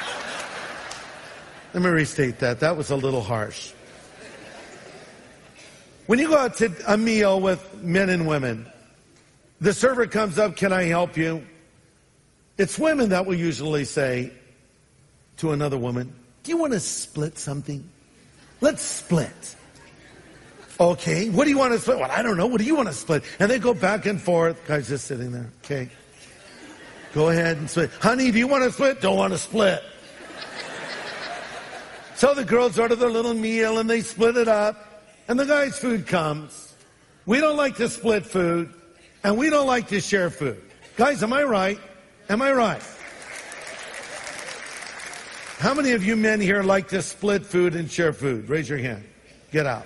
Let me restate that. That was a little harsh. When you go out to a meal with men and women, the server comes up, can I help you? It's women that will usually say to another woman, do you want to split something? Let's split. Okay, what do you want to split? Well, I don't know. What do you want to split? And they go back and forth. Guy's just sitting there. Okay. Go ahead and split. Honey, do you want to split? Don't want to split. So the girls order their little meal and they split it up. And the guy's food comes. We don't like to split food. And we don't like to share food. Guys, am I right? Am I right? How many of you men here like to split food and share food? Raise your hand. Get out.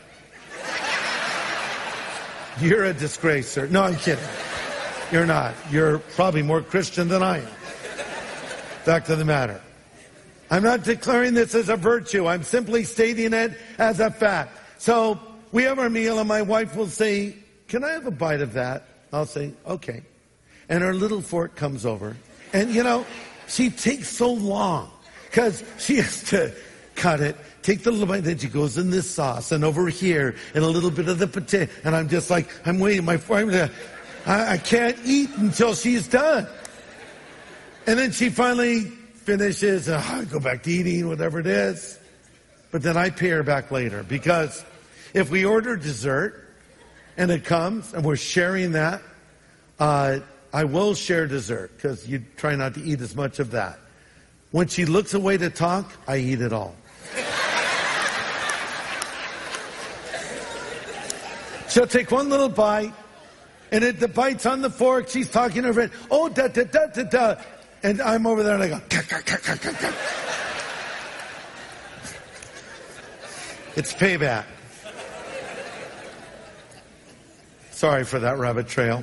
You're a disgrace, sir. No, I'm kidding. You're not. You're probably more Christian than I am. Fact of the matter. I'm not declaring this as a virtue. I'm simply stating it as a fact. So we have our meal and my wife will say, can I have a bite of that? I'll say, okay. And her little fork comes over. And you know, she takes so long because she has to cut it, take the little bite, then she goes in this sauce and over here and a little bit of the potato. And I'm just like, I'm waiting. My fork, I, I can't eat until she's done. And then she finally finishes, uh, I go back to eating, whatever it is. But then I pay her back later, because if we order dessert and it comes and we're sharing that, uh, I will share dessert because you try not to eat as much of that. When she looks away to talk, I eat it all. She'll take one little bite, and it, the bite's on the fork. She's talking to her friend. Oh, da da da da da. And I'm over there and I go, ka, ka, ka, ka, ka, ka. It's payback. Sorry for that rabbit trail.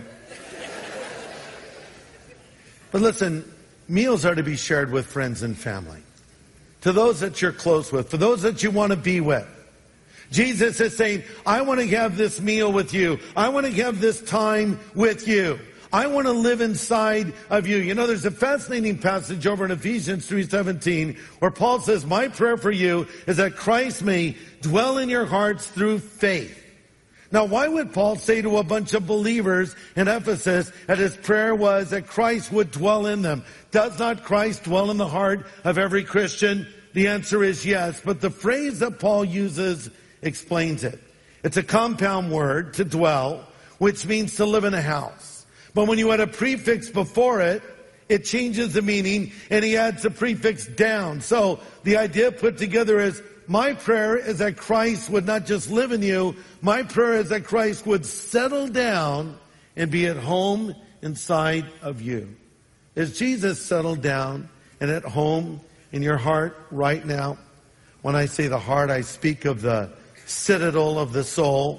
But listen, meals are to be shared with friends and family. To those that you're close with, for those that you want to be with. Jesus is saying, I want to have this meal with you. I want to have this time with you. I want to live inside of you. You know, there's a fascinating passage over in Ephesians three seventeen where Paul says, my prayer for you is that Christ may dwell in your hearts through faith. Now, why would Paul say to a bunch of believers in Ephesus that his prayer was that Christ would dwell in them? Does not Christ dwell in the heart of every Christian? The answer is yes, but the phrase that Paul uses explains it. It's a compound word, to dwell, which means to live in a house. But when you add a prefix before it, it changes the meaning, and he adds the prefix down. So the idea put together is my prayer is that Christ would not just live in you. My prayer is that Christ would settle down and be at home inside of you. Is Jesus settled down and at home in your heart right now? When I say the heart, I speak of the citadel of the soul.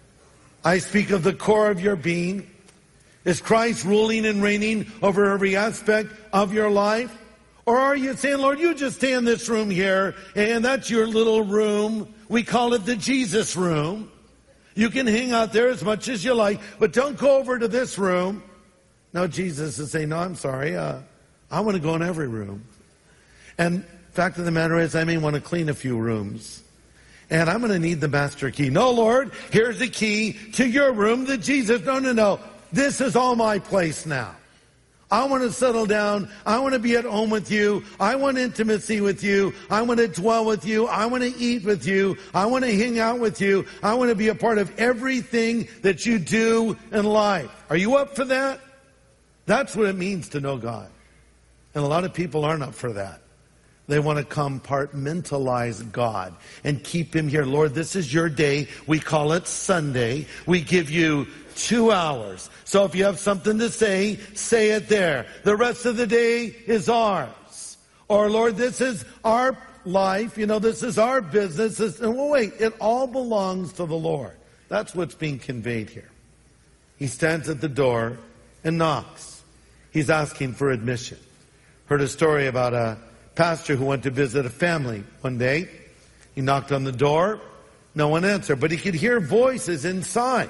I speak of the core of your being. Is Christ ruling and reigning over every aspect of your life? Or are you saying, Lord, you just stay in this room here, and that's your little room. We call it the Jesus room. You can hang out there as much as you like, but don't go over to this room. No, Jesus is saying, no, I'm sorry. Uh, I want to go in every room. And fact of the matter is, I may want to clean a few rooms. And I'm going to need the master key. No, Lord, here's the key to your room, the Jesus. No, no, no. This is all my place now. I want to settle down. I want to be at home with you. I want intimacy with you. I want to dwell with you. I want to eat with you. I want to hang out with you. I want to be a part of everything that you do in life. Are you up for that? That's what it means to know God. And a lot of people aren't up for that. They want to compartmentalize God and keep Him here. Lord, this is your day. We call it Sunday. We give you two hours. So if you have something to say, say it there. The rest of the day is ours. Or, Lord, this is our life. You know, this is our business. This, and well, wait, it all belongs to the Lord. That's what's being conveyed here. He stands at the door and knocks. He's asking for admission. Heard a story about a pastor who went to visit a family one day. He knocked on the door. No one answered, but he could hear voices inside.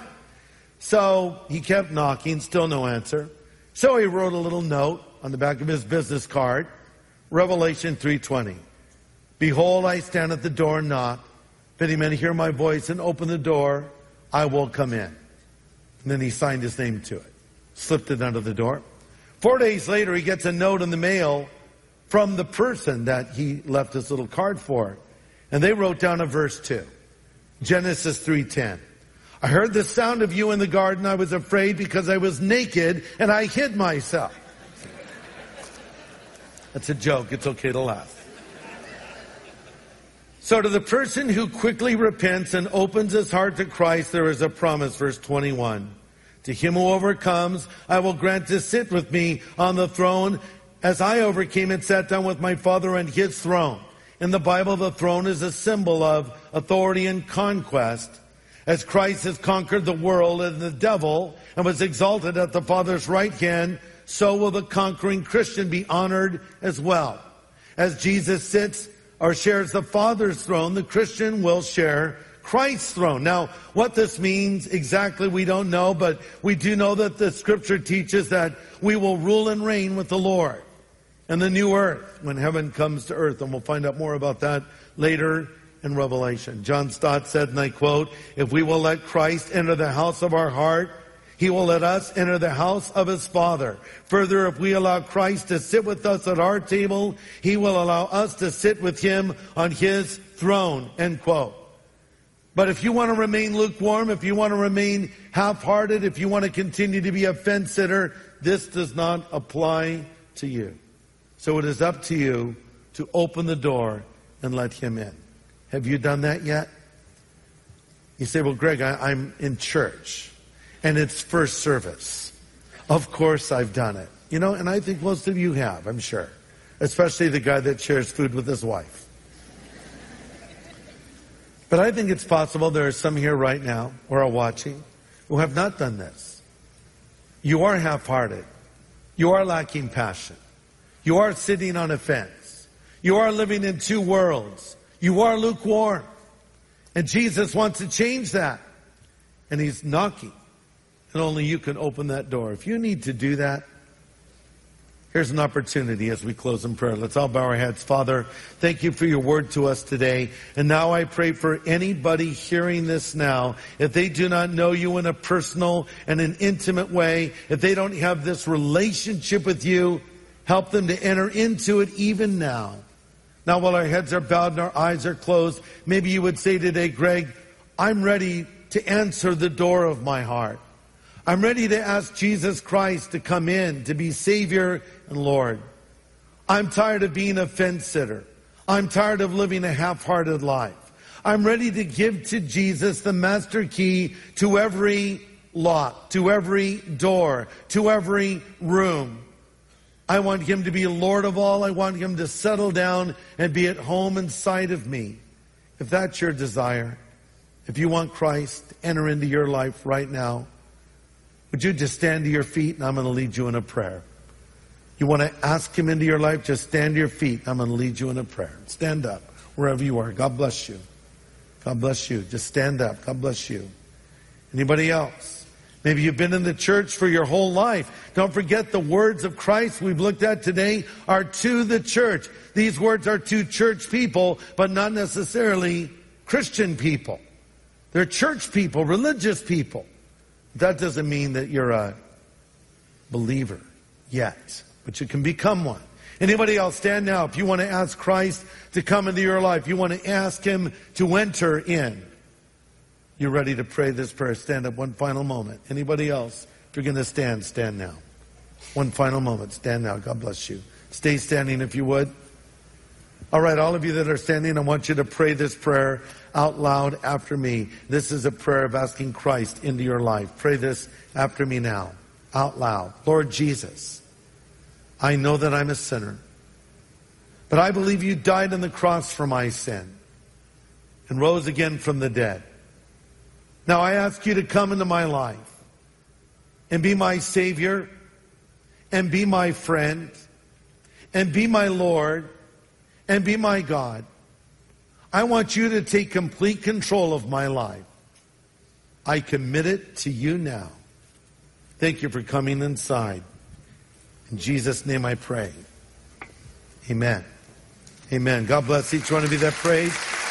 So he kept knocking, still no answer. So he wrote a little note on the back of his business card, Revelation three twenty. Behold, I stand at the door and knock. If any man hear my voice and open the door, I will come in. And then he signed his name to it, slipped it under the door. Four days later, he gets a note in the mail from the person that he left this little card for. And they wrote down a verse two, Genesis three ten. I heard the sound of you in the garden. I was afraid because I was naked and I hid myself. That's a joke. It's okay to laugh. So to the person who quickly repents and opens his heart to Christ, there is a promise, verse twenty-one. To him who overcomes, I will grant to sit with me on the throne as I overcame and sat down with my Father on his throne. In the Bible, the throne is a symbol of authority and conquest. As Christ has conquered the world and the devil and was exalted at the Father's right hand, so will the conquering Christian be honored as well. As Jesus sits or shares the Father's throne, the Christian will share Christ's throne. Now, what this means exactly we don't know, but we do know that the Scripture teaches that we will rule and reign with the Lord and the new earth when heaven comes to earth. And we'll find out more about that later in Revelation. John Stott said, and I quote, if we will let Christ enter the house of our heart, He will let us enter the house of His Father. Further, if we allow Christ to sit with us at our table, He will allow us to sit with Him on His throne, end quote. But if you want to remain lukewarm, if you want to remain half-hearted, if you want to continue to be a fence sitter, this does not apply to you. So it is up to you to open the door and let Him in. Have you done that yet? You say, well, Greg, I, I'm in church and it's first service. Of course I've done it. You know, and I think most of you have, I'm sure. Especially the guy that shares food with his wife. But I think it's possible there are some here right now or are watching who have not done this. You are half-hearted. You are lacking passion. You are sitting on a fence. You are living in two worlds. You are lukewarm. And Jesus wants to change that. And He's knocking. And only you can open that door. If you need to do that, here's an opportunity as we close in prayer. Let's all bow our heads. Father, thank you for your word to us today. And now I pray for anybody hearing this now, if they do not know you in a personal and an intimate way, if they don't have this relationship with you, help them to enter into it even now. Now, while our heads are bowed and our eyes are closed, maybe you would say today, Greg, I'm ready to answer the door of my heart. I'm ready to ask Jesus Christ to come in, to be Savior and Lord. I'm tired of being a fence sitter. I'm tired of living a half-hearted life. I'm ready to give to Jesus the master key to every lock, to every door, to every room. I want him to be Lord of all. I want him to settle down and be at home inside of me. If that's your desire, if you want Christ to enter into your life right now, would you just stand to your feet and I'm going to lead you in a prayer. You want to ask him into your life, just stand to your feet. I'm going to lead you in a prayer. Stand up wherever you are. God bless you. God bless you. Just stand up. God bless you. Anybody else? Maybe you've been in the church for your whole life. Don't forget the words of Christ we've looked at today are to the church. These words are to church people, but not necessarily Christian people. They're church people, religious people. That doesn't mean that you're a believer yet, but you can become one. Anybody else, stand now. If you want to ask Christ to come into your life, you want to ask him to enter in. You're ready to pray this prayer. Stand up one final moment. Anybody else? If you're going to stand, stand now. One final moment. Stand now. God bless you. Stay standing if you would. All right, all of you that are standing, I want you to pray this prayer out loud after me. This is a prayer of asking Christ into your life. Pray this after me now, out loud. Lord Jesus, I know that I'm a sinner, but I believe you died on the cross for my sin and rose again from the dead. Now I ask you to come into my life and be my Savior and be my friend and be my Lord and be my God. I want you to take complete control of my life. I commit it to you now. Thank you for coming inside. In Jesus' name I pray. Amen. Amen. God bless each one of you that prayed.